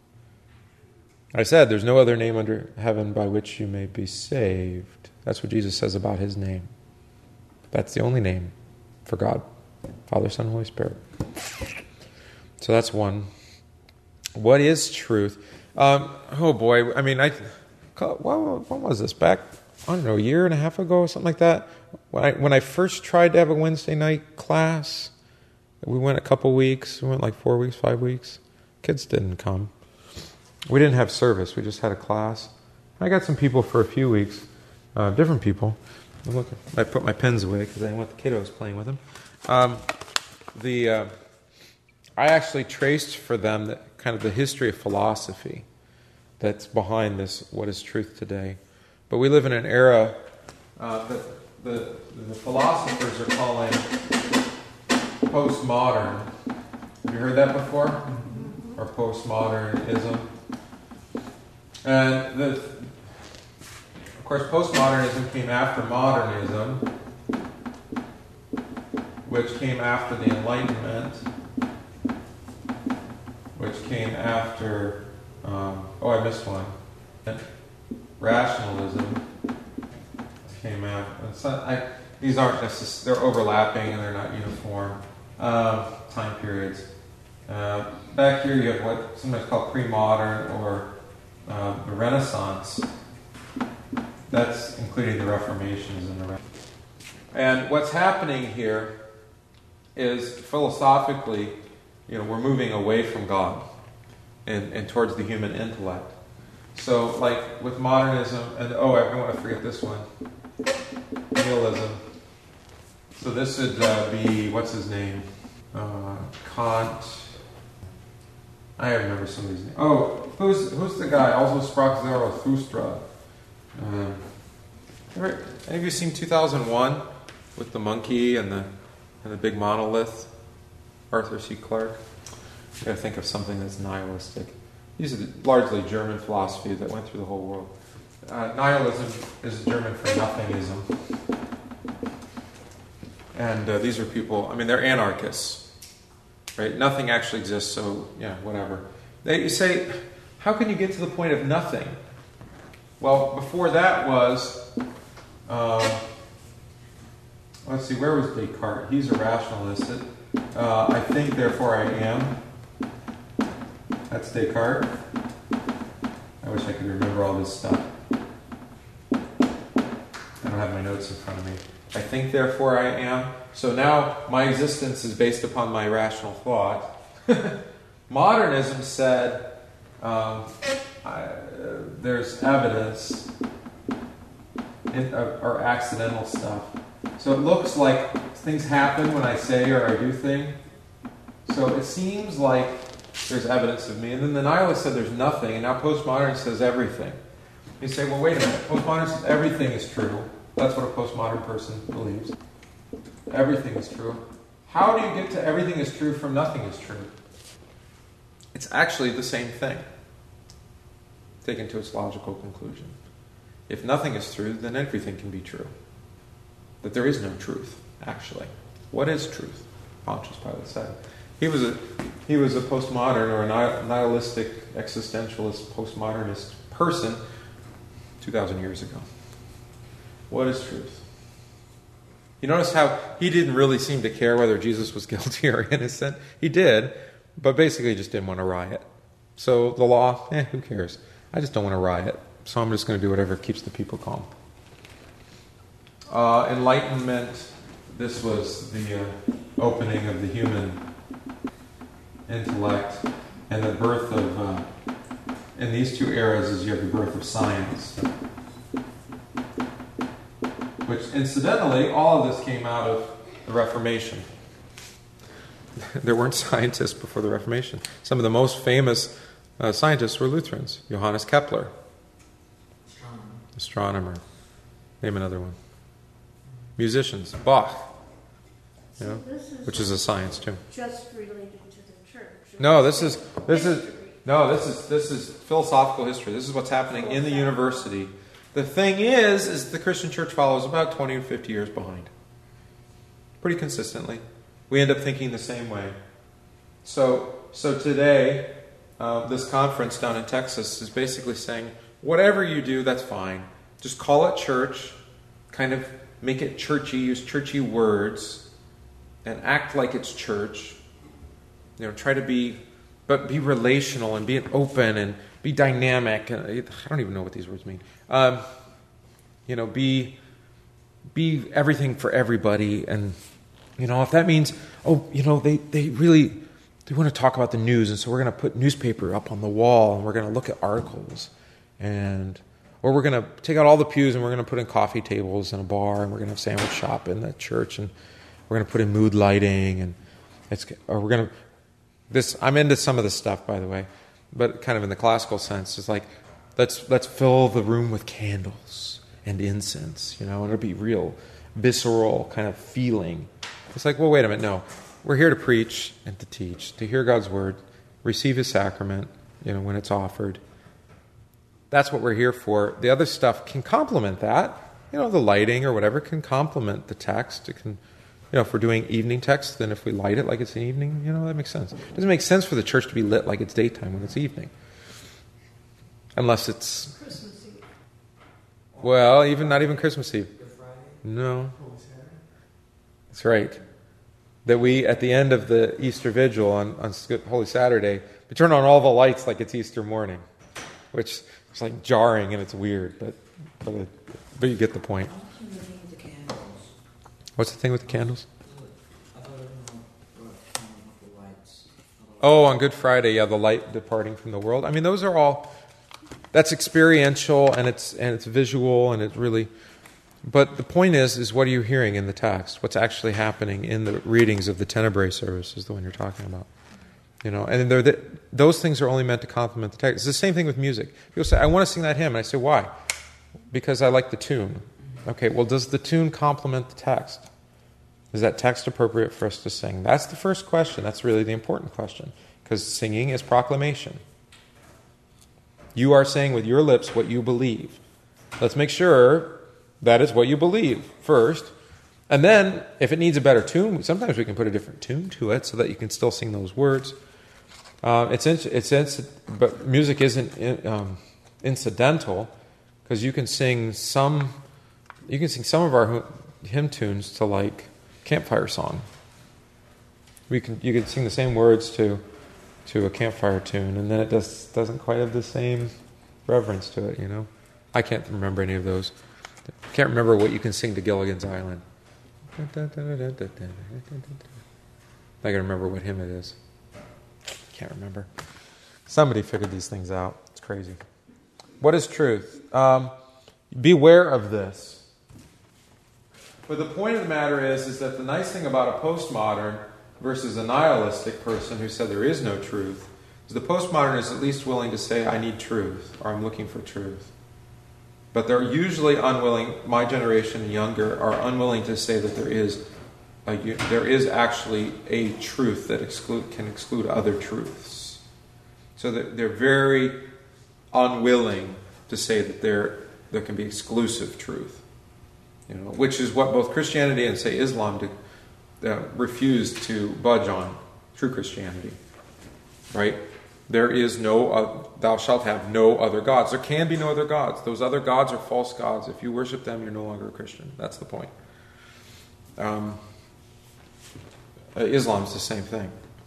I said, there's no other name under heaven by which you may be saved. That's what Jesus says about his name. That's the only name for God. Father, Son, Holy Spirit. So that's one. What is truth? Um, oh boy, I mean, I, when was this? Back, I don't know, a year and a half ago or something like that? When I, when I first tried to have a Wednesday night class, we went a couple weeks, we went like four weeks, five weeks. Kids didn't come. We didn't have service, we just had a class. I got some people for a few weeks, uh, different people. I'm looking, I put my pens away because I didn't want the kiddos playing with them. Um, the uh, I actually traced for them the, kind of the history of philosophy that's behind this, what is truth today. But we live in an era uh, that the, the philosophers are calling postmodern. Have you heard that before? Or postmodernism? And the, of course, postmodernism came after modernism, which came after the Enlightenment, which came after, um, oh, I missed one. Rationalism came after. It's not, I, these aren't necessarily, they're overlapping and they're not uniform uh, time periods. Uh, back here you have what sometimes called pre-modern or uh, the Renaissance. That's including the Reformations and the Re- And what's happening here is philosophically, you know, we're moving away from God and, and towards the human intellect. So, like with modernism, and oh, I don't want to forget this one, nihilism. So this would uh, be, what's his name? Uh, Kant. I remember somebody's name. Oh, who's who's the guy? Also sprach Zarathustra. Um, ever, any of you seen two thousand one with the monkey and the and the big monolith? Arthur C. Clarke. You got to think of something that's nihilistic. These are largely German philosophy that went through the whole world. Uh, nihilism is German for nothingism. And uh, these are people, I mean, they're anarchists. Right? Nothing actually exists, so yeah, whatever. They, you say, how can you get to the point of nothing? Well, before that was, um, let's see, where was Descartes? He's a rationalist. Uh, I think, therefore I am. That's Descartes. I wish I could remember all this stuff. I don't have my notes in front of me. I think, therefore I am. So now my existence is based upon my rational thought. Modernism said um, I, uh, there's evidence in, uh, or accidental stuff. So it looks like things happen when I say or I do thing. So it seems like there's evidence of me. And then the nihilist said there's nothing, and now postmodern says everything. You say, well, wait a minute. Postmodern says everything is true. That's what a postmodern person believes. Everything is true. How do you get to everything is true from nothing is true? It's actually the same thing, taken to its logical conclusion. If nothing is true, then everything can be true. That there is no truth, actually. What is truth? Pontius Pilate said. He was a he was a postmodern or a nihilistic existentialist postmodernist person two thousand years ago. What is truth? You notice how he didn't really seem to care whether Jesus was guilty or innocent. He did, but basically he just didn't want to riot. So the law, eh, who cares? I just don't want to riot, so I'm just going to do whatever keeps the people calm. Uh, enlightenment, this was the uh, opening of the human intellect and the birth of, uh, in these two eras is you have the birth of science. Which, incidentally, all of this came out of the Reformation. There weren't scientists before the Reformation. Some of the most famous uh, scientists were Lutherans. Johannes Kepler. Astronomer. Astronomer. Name another one. Musicians. Bach. You know, This is which is a science too. just related to the church. No, this is this is no, this is this is philosophical history. This is what's happening in the university. The thing is, is the Christian church follows about twenty to fifty years behind. Pretty consistently. We end up thinking the same way. So, so today, uh, this conference down in Texas is basically saying, whatever you do, that's fine. Just call it church, kind of make it churchy, use churchy words, and act like it's church. You know, try to be, but be relational and be open and be dynamic. I don't even know what these words mean. Um, you know, be be everything for everybody. And, you know, if that means, oh, you know, they, they really, they want to talk about the news, and so we're going to put newspaper up on the wall, and we're going to look at articles, and, or we're going to take out all the pews, and we're going to put in coffee tables in a bar, and we're going to have sandwich shop in the church, and we're going to put in mood lighting, and it's, or we're going to, this, I'm into some of this stuff, by the way, but kind of in the classical sense, it's like, let's let's fill the room with candles and incense, you know, and it'll be real visceral kind of feeling. It's like, well, wait a minute, no. We're here to preach and to teach, to hear God's word, receive his sacrament, you know, when it's offered. That's what we're here for. The other stuff can complement that. You know, the lighting or whatever can complement the text. It can, you know, if we're doing evening text, then if we light it like it's an evening, you know, that makes sense. It doesn't make sense for the church to be lit like it's daytime when it's evening. Unless it's, Christmas Eve. well, even not even Christmas Eve. Good Friday. No. That's right. That we, at the end of the Easter Vigil on, on Holy Saturday, we turn on all the lights like it's Easter morning, which is like jarring and it's weird, but but, it, but you get the point. What's the thing with the candles? What's the thing with the candles? I thought it was the lights. Oh, on Good Friday, yeah, the light departing from the world. I mean, those are all, that's experiential and it's and it's visual and it's really, but the point is, is what are you hearing in the text? What's actually happening in the readings of the Tenebrae service is the one you're talking about. You know, and they're the, those things are only meant to complement the text. It's the same thing with music. People say, I want to sing that hymn. And I say, why? Because I like the tune. Okay, well, does the tune complement the text? Is that text appropriate for us to sing? That's the first question. That's really the important question. Because singing is proclamation. You are saying with your lips what you believe. Let's make sure that is what you believe first. And then, if it needs a better tune, sometimes we can put a different tune to it so that you can still sing those words. Uh, it's it's it's but music isn't in, um, incidental, because you can sing some you can sing some of our hymn tunes to like campfire song. We can you can sing the same words to to a campfire tune, and then it just doesn't quite have the same reverence to it. You know, I can't remember any of those. I can't remember what you can sing to Gilligan's Island. I can remember what hymn it is. Can't remember. Somebody figured these things out. It's crazy. What is truth? Um, beware of this. But the point of the matter is, is that the nice thing about a postmodern versus a nihilistic person who said there is no truth is the postmodern is at least willing to say, I need truth, or I'm looking for truth. But they're usually unwilling, my generation and younger, are unwilling to say that there is a, there is actually a truth that exclude, can exclude other truths. So that they're very unwilling to say that there there can be exclusive truth. You know, which is what both Christianity and, say, Islam do, uh, refuse to budge on. True Christianity. Right? There is no, uh, thou shalt have no other gods. There can be no other gods. Those other gods are false gods. If you worship them, you're no longer a Christian. That's the point. Um, uh, Islam's the same thing.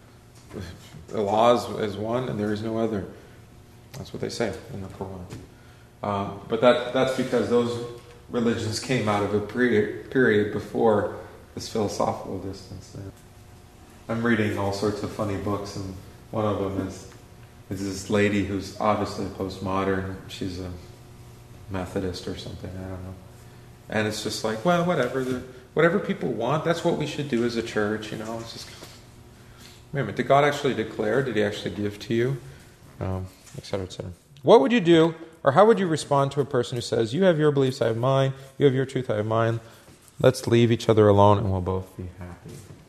Allah is, is one, and there is no other. That's what they say in the Quran. Um, but that that's because those religions came out of a period, period before this philosophical distance. I'm reading all sorts of funny books, and one of them is is this lady who's obviously postmodern. She's a Methodist or something, I don't know. And it's just like, well, whatever. The, whatever people want, that's what we should do as a church, you know. It's just, wait a minute, did God actually declare? Did He actually give to you? Um, et cetera, et cetera. What would you do, or how would you respond to a person who says, you have your beliefs, I have mine, you have your truth, I have mine, let's leave each other alone and we'll both be happy?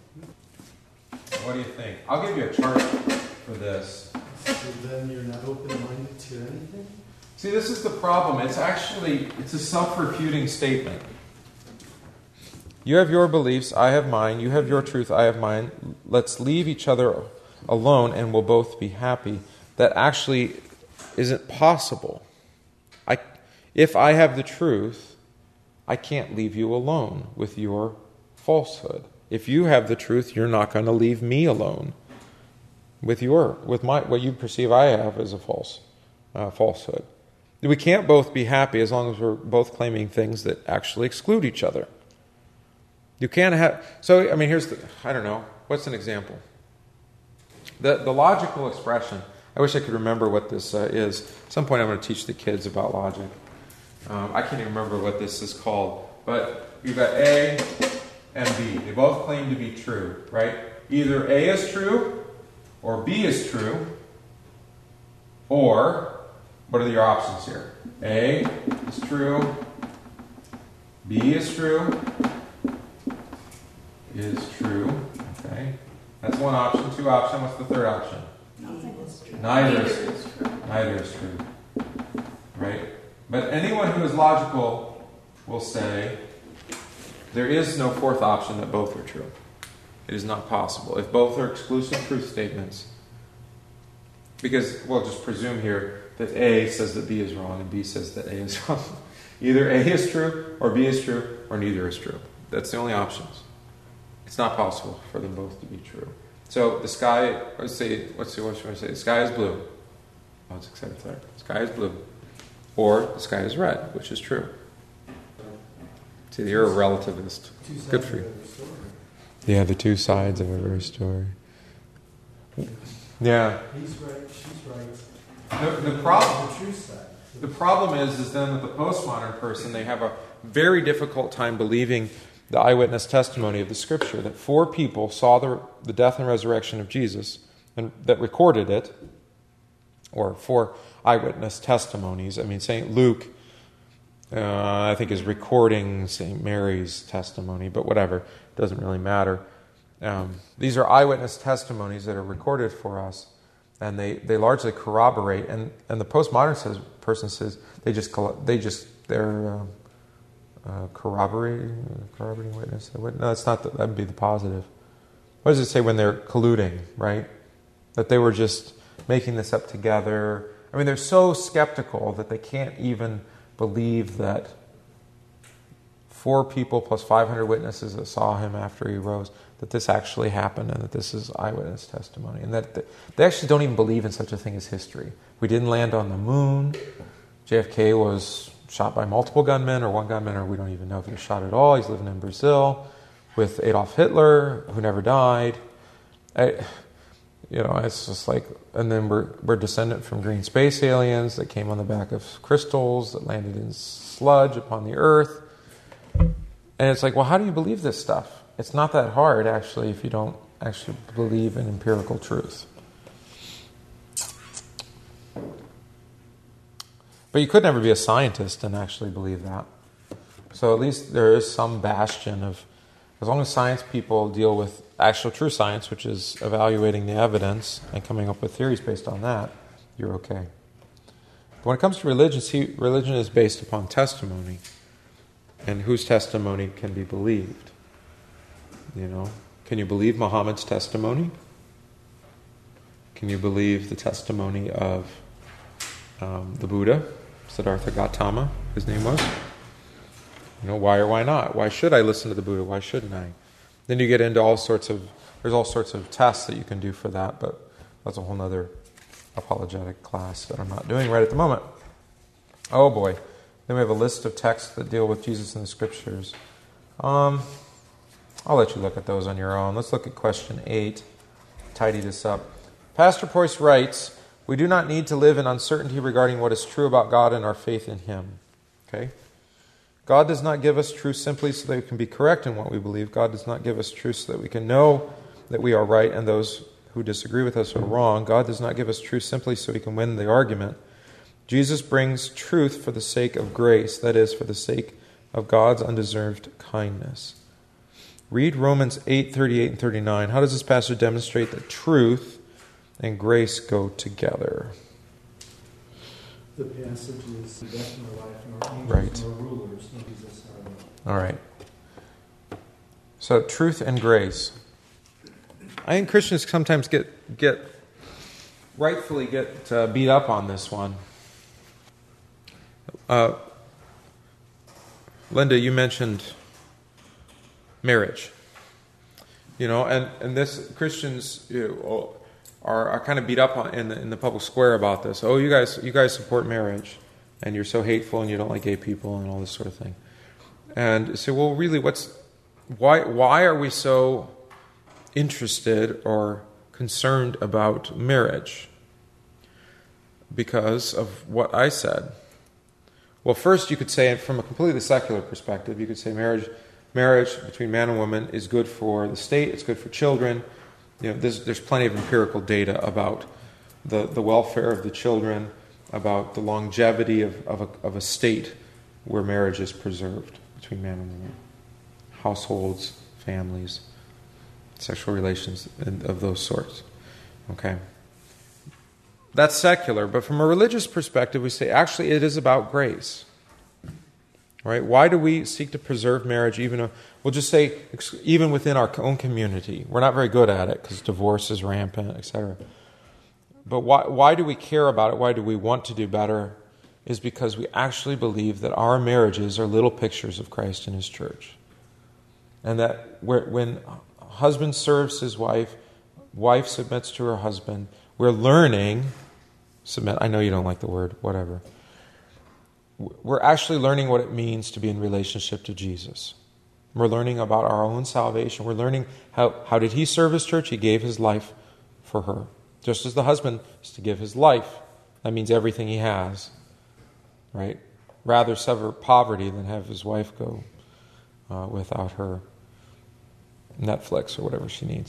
What do you think? I'll give you a chart for this. So then you're not open-minded to anything? See, this is the problem. It's actually, it's a self-refuting statement. You have your beliefs, I have mine. You have your truth, I have mine. Let's leave each other alone and we'll both be happy. That actually isn't possible. I, if I have the truth, I can't leave you alone with your falsehood. If you have the truth, you're not going to leave me alone with your, with my, what you perceive I have as a false, uh, falsehood. We can't both be happy as long as we're both claiming things that actually exclude each other. You can't have, so, I mean, here's the, I don't know, what's an example? The, the logical expression, I wish I could remember what this uh, is. At some point I'm going to teach the kids about logic. Um, I can't even remember what this is called. But you've got A and B. They both claim to be true, right? Either A is true, or B is true, or, what are your options here? A is true, B is true, is true, okay? That's one option. Two option. What's the third option? Nothing is true. Neither is, Neither is true. neither is true. Right? But anyone who is logical will say there is no fourth option that both are true. It is not possible. If both are exclusive truth statements, because we'll just presume here that A says that B is wrong and B says that A is wrong. Either A is true, or B is true, or neither is true. That's the only options. It's not possible for them both to be true. So the sky, let's say, let's see, what should I say? The sky is blue. Oh, it's excited there. The sky is blue. Or the sky is red, which is true. See, you're a relativist. Good for you. Yeah, the two sides of every story. Yeah. He's right, she's right. The, the problem. The true side. The problem is, is then with the postmodern person, they have a very difficult time believing the eyewitness testimony of the Scripture, that four people saw the, the death and resurrection of Jesus, and that recorded it, or four eyewitness testimonies. I mean, Saint Luke, uh, I think, is recording Saint Mary's testimony, but whatever, it doesn't really matter. Um, these are eyewitness testimonies that are recorded for us, and they, they largely corroborate. And, and the postmodern says, person says they just they just they're uh, uh, corroborating, corroborating witness. No, it's not. The, that would be the positive. What does it say when they're colluding, right? That they were just making this up together. I mean, they're so skeptical that they can't even believe that four people plus five hundred witnesses that saw him after he rose, that this actually happened and that this is eyewitness testimony. And that they actually don't even believe in such a thing as history. We didn't land on the moon. J F K was shot by multiple gunmen or one gunman, or we don't even know if he was shot at all. He's living in Brazil with Adolf Hitler, who never died. I, you know, it's just like, and then we're we're descendant from green space aliens that came on the back of crystals that landed in sludge upon the earth. And it's like, well, how do you believe this stuff? It's not that hard, actually, if you don't actually believe in empirical truth. But you could never be a scientist and actually believe that. So at least there is some bastion of, as long as science people deal with actual true science, which is evaluating the evidence and coming up with theories based on that, you're okay. But when it comes to religion, see, religion is based upon testimony. And whose testimony can be believed? You know, can you believe Muhammad's testimony? Can you believe the testimony of um, the Buddha, Siddhartha Gautama, his name was? You know, why or why not? Why should I listen to the Buddha? Why shouldn't I? Then you get into all sorts of, there's all sorts of tests that you can do for that, but that's a whole other apologetic class that I'm not doing right at the moment. Oh boy. Then we have a list of texts that deal with Jesus in the Scriptures. Um, I'll let you look at those on your own. Let's look at question eight. Tidy this up. Pastor Preuss writes, we do not need to live in uncertainty regarding what is true about God and our faith in Him. Okay? God does not give us truth simply so that we can be correct in what we believe. God does not give us truth so that we can know that we are right and those who disagree with us are wrong. God does not give us truth simply so we can win the argument. Jesus brings truth for the sake of grace, that is, for the sake of God's undeserved kindness. Read Romans eight, thirty-eight and thirty-nine. How does this passage demonstrate that truth and grace go together? The passage is death nor life, nor angels, Right. nor rulers, nor Jesus our All right. So truth and grace. I think Christians sometimes get get rightfully get uh, beat up on this one. Uh, Linda, you mentioned marriage. You know, and, and this Christians you know, are are kind of beat up on, in the in the public square about this. Oh, you guys you guys support marriage, and you're so hateful, and you don't like gay people, and all this sort of thing. And say, well, really, what's why why are we so interested or concerned about marriage? Because of what I said. Well, first you could say, from a completely secular perspective, you could say marriage marriage between man and woman is good for the state, it's good for children. You know, there's, there's plenty of empirical data about the, the welfare of the children, about the longevity of, of, a, of a state where marriage is preserved between man and woman. Households, families, sexual relations and of those sorts. Okay? That's secular, but from a religious perspective, we say actually it is about grace. Right? Why do we seek to preserve marriage even, a, we'll just say, even within our own community? We're not very good at it because divorce is rampant, et cetera. But why, why do we care about it? Why do we want to do better? Is because we actually believe that our marriages are little pictures of Christ and His church. And that when husband serves his wife, wife submits to her husband, we're learning, submit, I know you don't like the word, whatever. We're actually learning what it means to be in relationship to Jesus. We're learning about our own salvation. We're learning how, how did He serve His church? He gave His life for her. Just as the husband is to give his life. That means everything he has. Right? Rather sever poverty than have his wife go uh, without her Netflix or whatever she needs.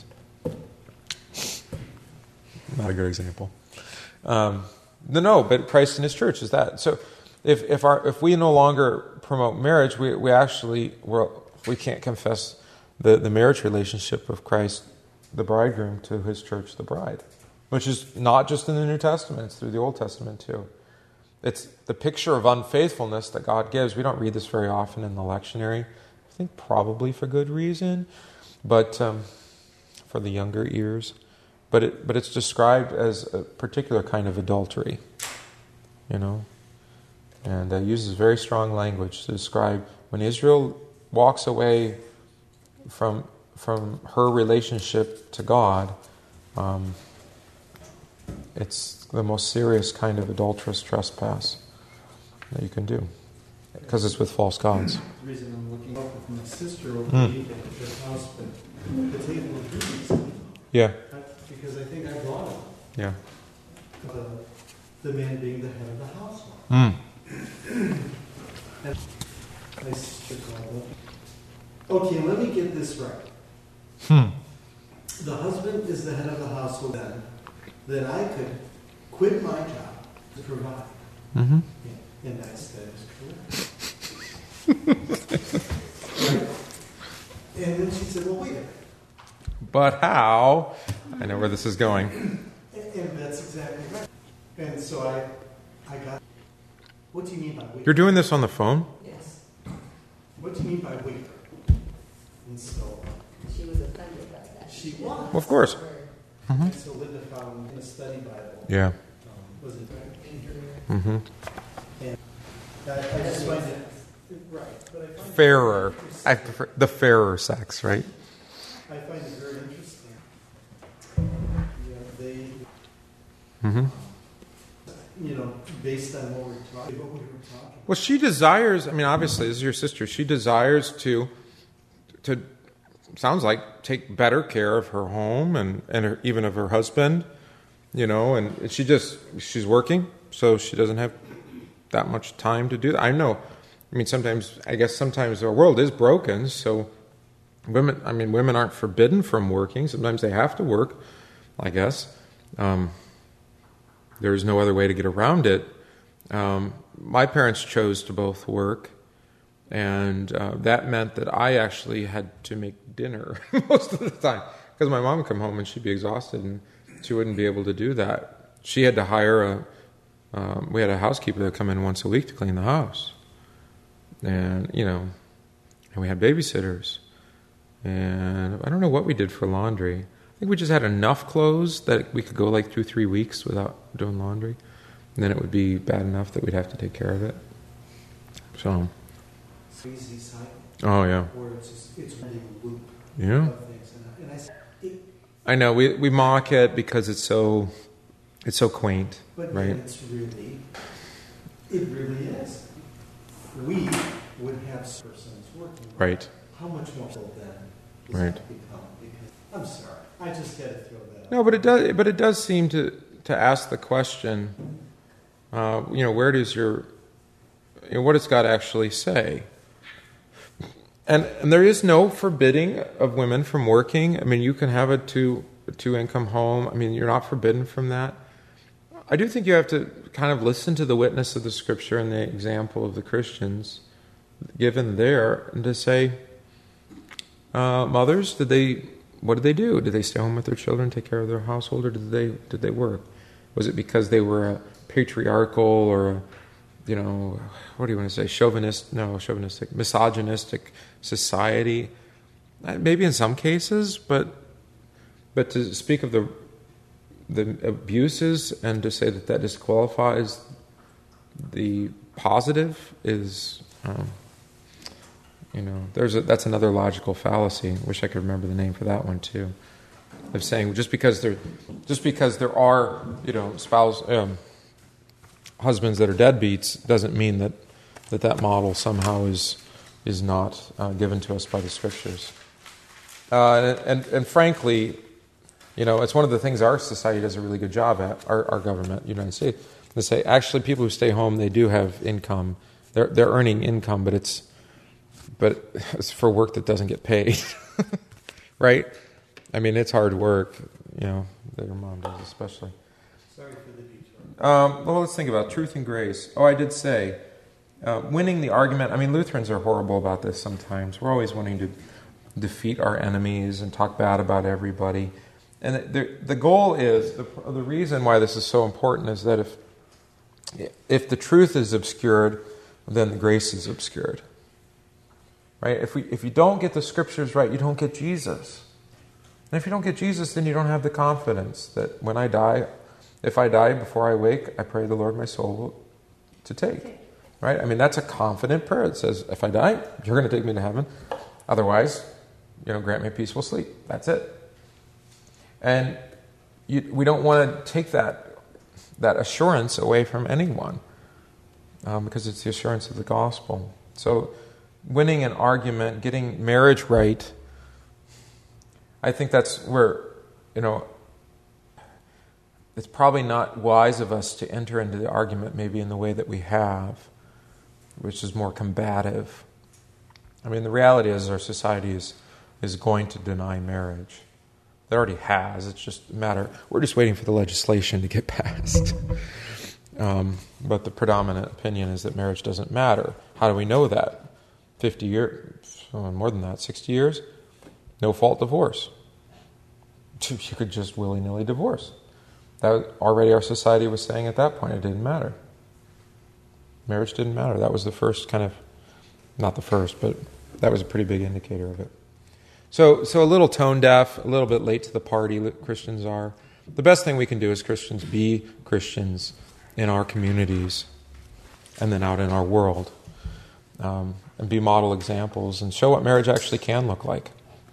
Not a good example. Um, no, no, but Christ and His church is that. So if if our if we no longer promote marriage, we we actually we're, we can't confess the, the marriage relationship of Christ, the bridegroom, to His church, the bride, which is not just in the New Testament; it's through the Old Testament too. it's the picture of unfaithfulness that God gives. We don't read this very often in the lectionary. I think probably for good reason, but um, for the younger ears. But it, but it's described as a particular kind of adultery, you know, and uh, uses very strong language to describe when Israel walks away from from her relationship to God. Um, it's the most serious kind of adulterous trespass that you can do, because it's with false gods. The reason I'm looking up with my sister over Mm. the weekend at her house, but the table of duties, Yeah, because I think I brought it. yeah. The, the man being the head of the household. Mm. And my sister called me. Okay, let me get this right. Hmm. The husband is the head of the household then, that I could quit my job to provide. Mm-hmm. Yeah, and that's, that is correct. Right? And then she said, well, wait a minute. But how? I know where this is going. And, and that's exactly right. And so I, I got, what do you mean by wait? You're doing this on the phone? Yes, What do you mean by wait? And so, she was offended by that. She didn't was. like Of course. the word. and so Linda found in a study Bible. Yeah. Um, was it right? Mm-hmm. And I, I just find it, right, but I find Fairer. it very I interesting. prefer the fairer sex, right? I find it very interesting. Yeah, they, Mm-hmm. you know, based on what we're talking, what we were talking. Well, she desires, I mean, obviously, this is your sister. She desires to, to sounds like, take better care of her home and, and her, even of her husband, you know, and she just, she's working, so she doesn't have that much time to do that. I know, I mean, sometimes, I guess sometimes our world is broken, so women, I mean, women aren't forbidden from working. Sometimes they have to work, I guess. Um, there is no other way to get around it. Um, my parents chose to both work, and uh, that meant that I actually had to make dinner most of the time, because my mom would come home and she'd be exhausted and she wouldn't be able to do that. She had to hire a, um, we had a housekeeper that would come in once a week to clean the house. And, you know, and we had babysitters. And I don't know what we did for laundry. I think we just had enough clothes that we could go like two, three weeks without doing laundry. And then it would be bad enough that we'd have to take care of it. So, Crazy cycle oh yeah. where it's just, it's running a loop Yeah. of things. And I, and I said, it, I know, we we mock it because it's so, it's so quaint, but right? then it's really, it really is. We would have persons working. Right. How much more so then does Right. that become? Because, I'm sorry, I just had to throw that out. No, but it does. But it does seem to to ask the question. Uh, you know, where does your, you know, what does God actually say? And and there is no forbidding of women from working. I mean, you can have a two a two income home. I mean, you're not forbidden from that. I do think you have to kind of listen to the witness of the Scripture and the example of the Christians given there, and to say, uh, mothers, did they? What did they do? Did they stay home with their children, take care of their household, or did they did they work? Was it because they were a patriarchal or a, you know, what do you want to say, chauvinist? No, chauvinistic, misogynistic society? Maybe in some cases, but but to speak of the the abuses and to say that that disqualifies the positive is, um, you know, there's a, that's another logical fallacy. Wish I could remember the name for that one too. Of saying just because there, just because there are, you know, spouse um, husbands that are deadbeats doesn't mean that that, that model somehow is is not uh, given to us by the Scriptures. Uh, and, and and frankly, you know, it's one of the things our society does a really good job at. Our, our government, United States, they say actually people who stay home, they do have income. They're they're earning income, but it's but it's for work that doesn't get paid, right? I mean, it's hard work, you know, that your mom does especially. Sorry for the detour. Um, well, let's think about truth and grace. Oh, I did say, uh, winning the argument. I mean, Lutherans are horrible about this sometimes. We're always wanting to defeat our enemies and talk bad about everybody. And the, the goal is, the, the reason why this is so important is that if if the truth is obscured, then the grace is obscured. Right? If we if you don't get the Scriptures right, you don't get Jesus. And if you don't get Jesus, then you don't have the confidence that when I die, if I die before I wake, I pray the Lord my soul to take. Right? I mean, that's a confident prayer. It says, if I die, you're going to take me to heaven. Otherwise, you know, grant me peaceful sleep. That's it. And you, we don't want to take that, that assurance away from anyone um, because it's the assurance of the gospel. So winning an argument, getting marriage right, I think that's where, you know, it's probably not wise of us to enter into the argument maybe in the way that we have, which is more combative. I mean, the reality is our society is, is going to deny marriage. It already has. It's just a matter, we're just waiting for the legislation to get passed. um, but the predominant opinion is that marriage doesn't matter. How do we know that? fifty years, oh, more than that, sixty years? No fault divorce. You could just willy-nilly divorce. That already our society was saying at that point it didn't matter. Marriage didn't matter. That was the first kind of, not the first, but that was a pretty big indicator of it. So, so a little tone deaf, a little bit late to the party, Christians are. The best thing we can do as Christians, be Christians in our communities and then out in our world. Um, and be model examples and show what marriage actually can look like.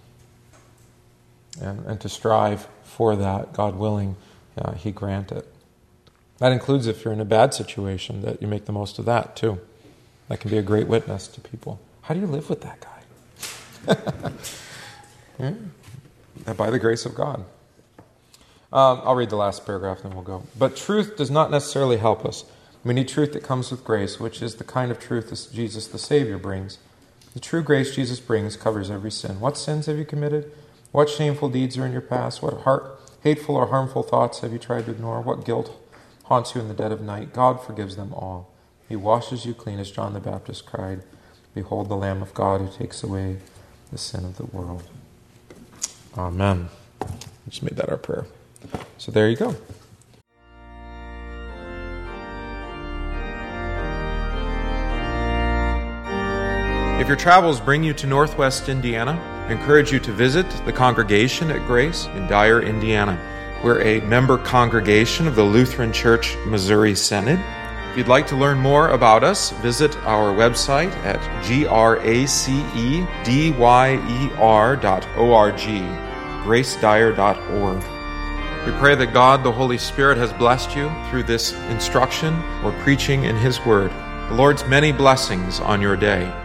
And, and to strive for that, God willing, uh, He grant it. That includes if you're in a bad situation, that you make the most of that too. That can be a great witness to people. How do you live with that guy? yeah. By the grace of God. Um, I'll read the last paragraph and then we'll go. But truth does not necessarily help us. We need truth that comes with grace, which is the kind of truth that Jesus the Savior brings. The true grace Jesus brings covers every sin. What sins have you committed? What shameful deeds are in your past? What heart, hateful or harmful thoughts have you tried to ignore? What guilt haunts you in the dead of night? God forgives them all. He washes you clean, as John the Baptist cried, "Behold the Lamb of God who takes away the sin of the world." Amen. We just made that our prayer. So there you go. If your travels bring you to Northwest Indiana, I encourage you to visit the congregation at Grace in Dyer, Indiana. We're a member congregation of the Lutheran Church Missouri Synod. If you'd like to learn more about us, visit our website at gracedyer dot org, gracedyer dot org. We pray that God, the Holy Spirit, has blessed you through this instruction or preaching in His Word. The Lord's many blessings on your day.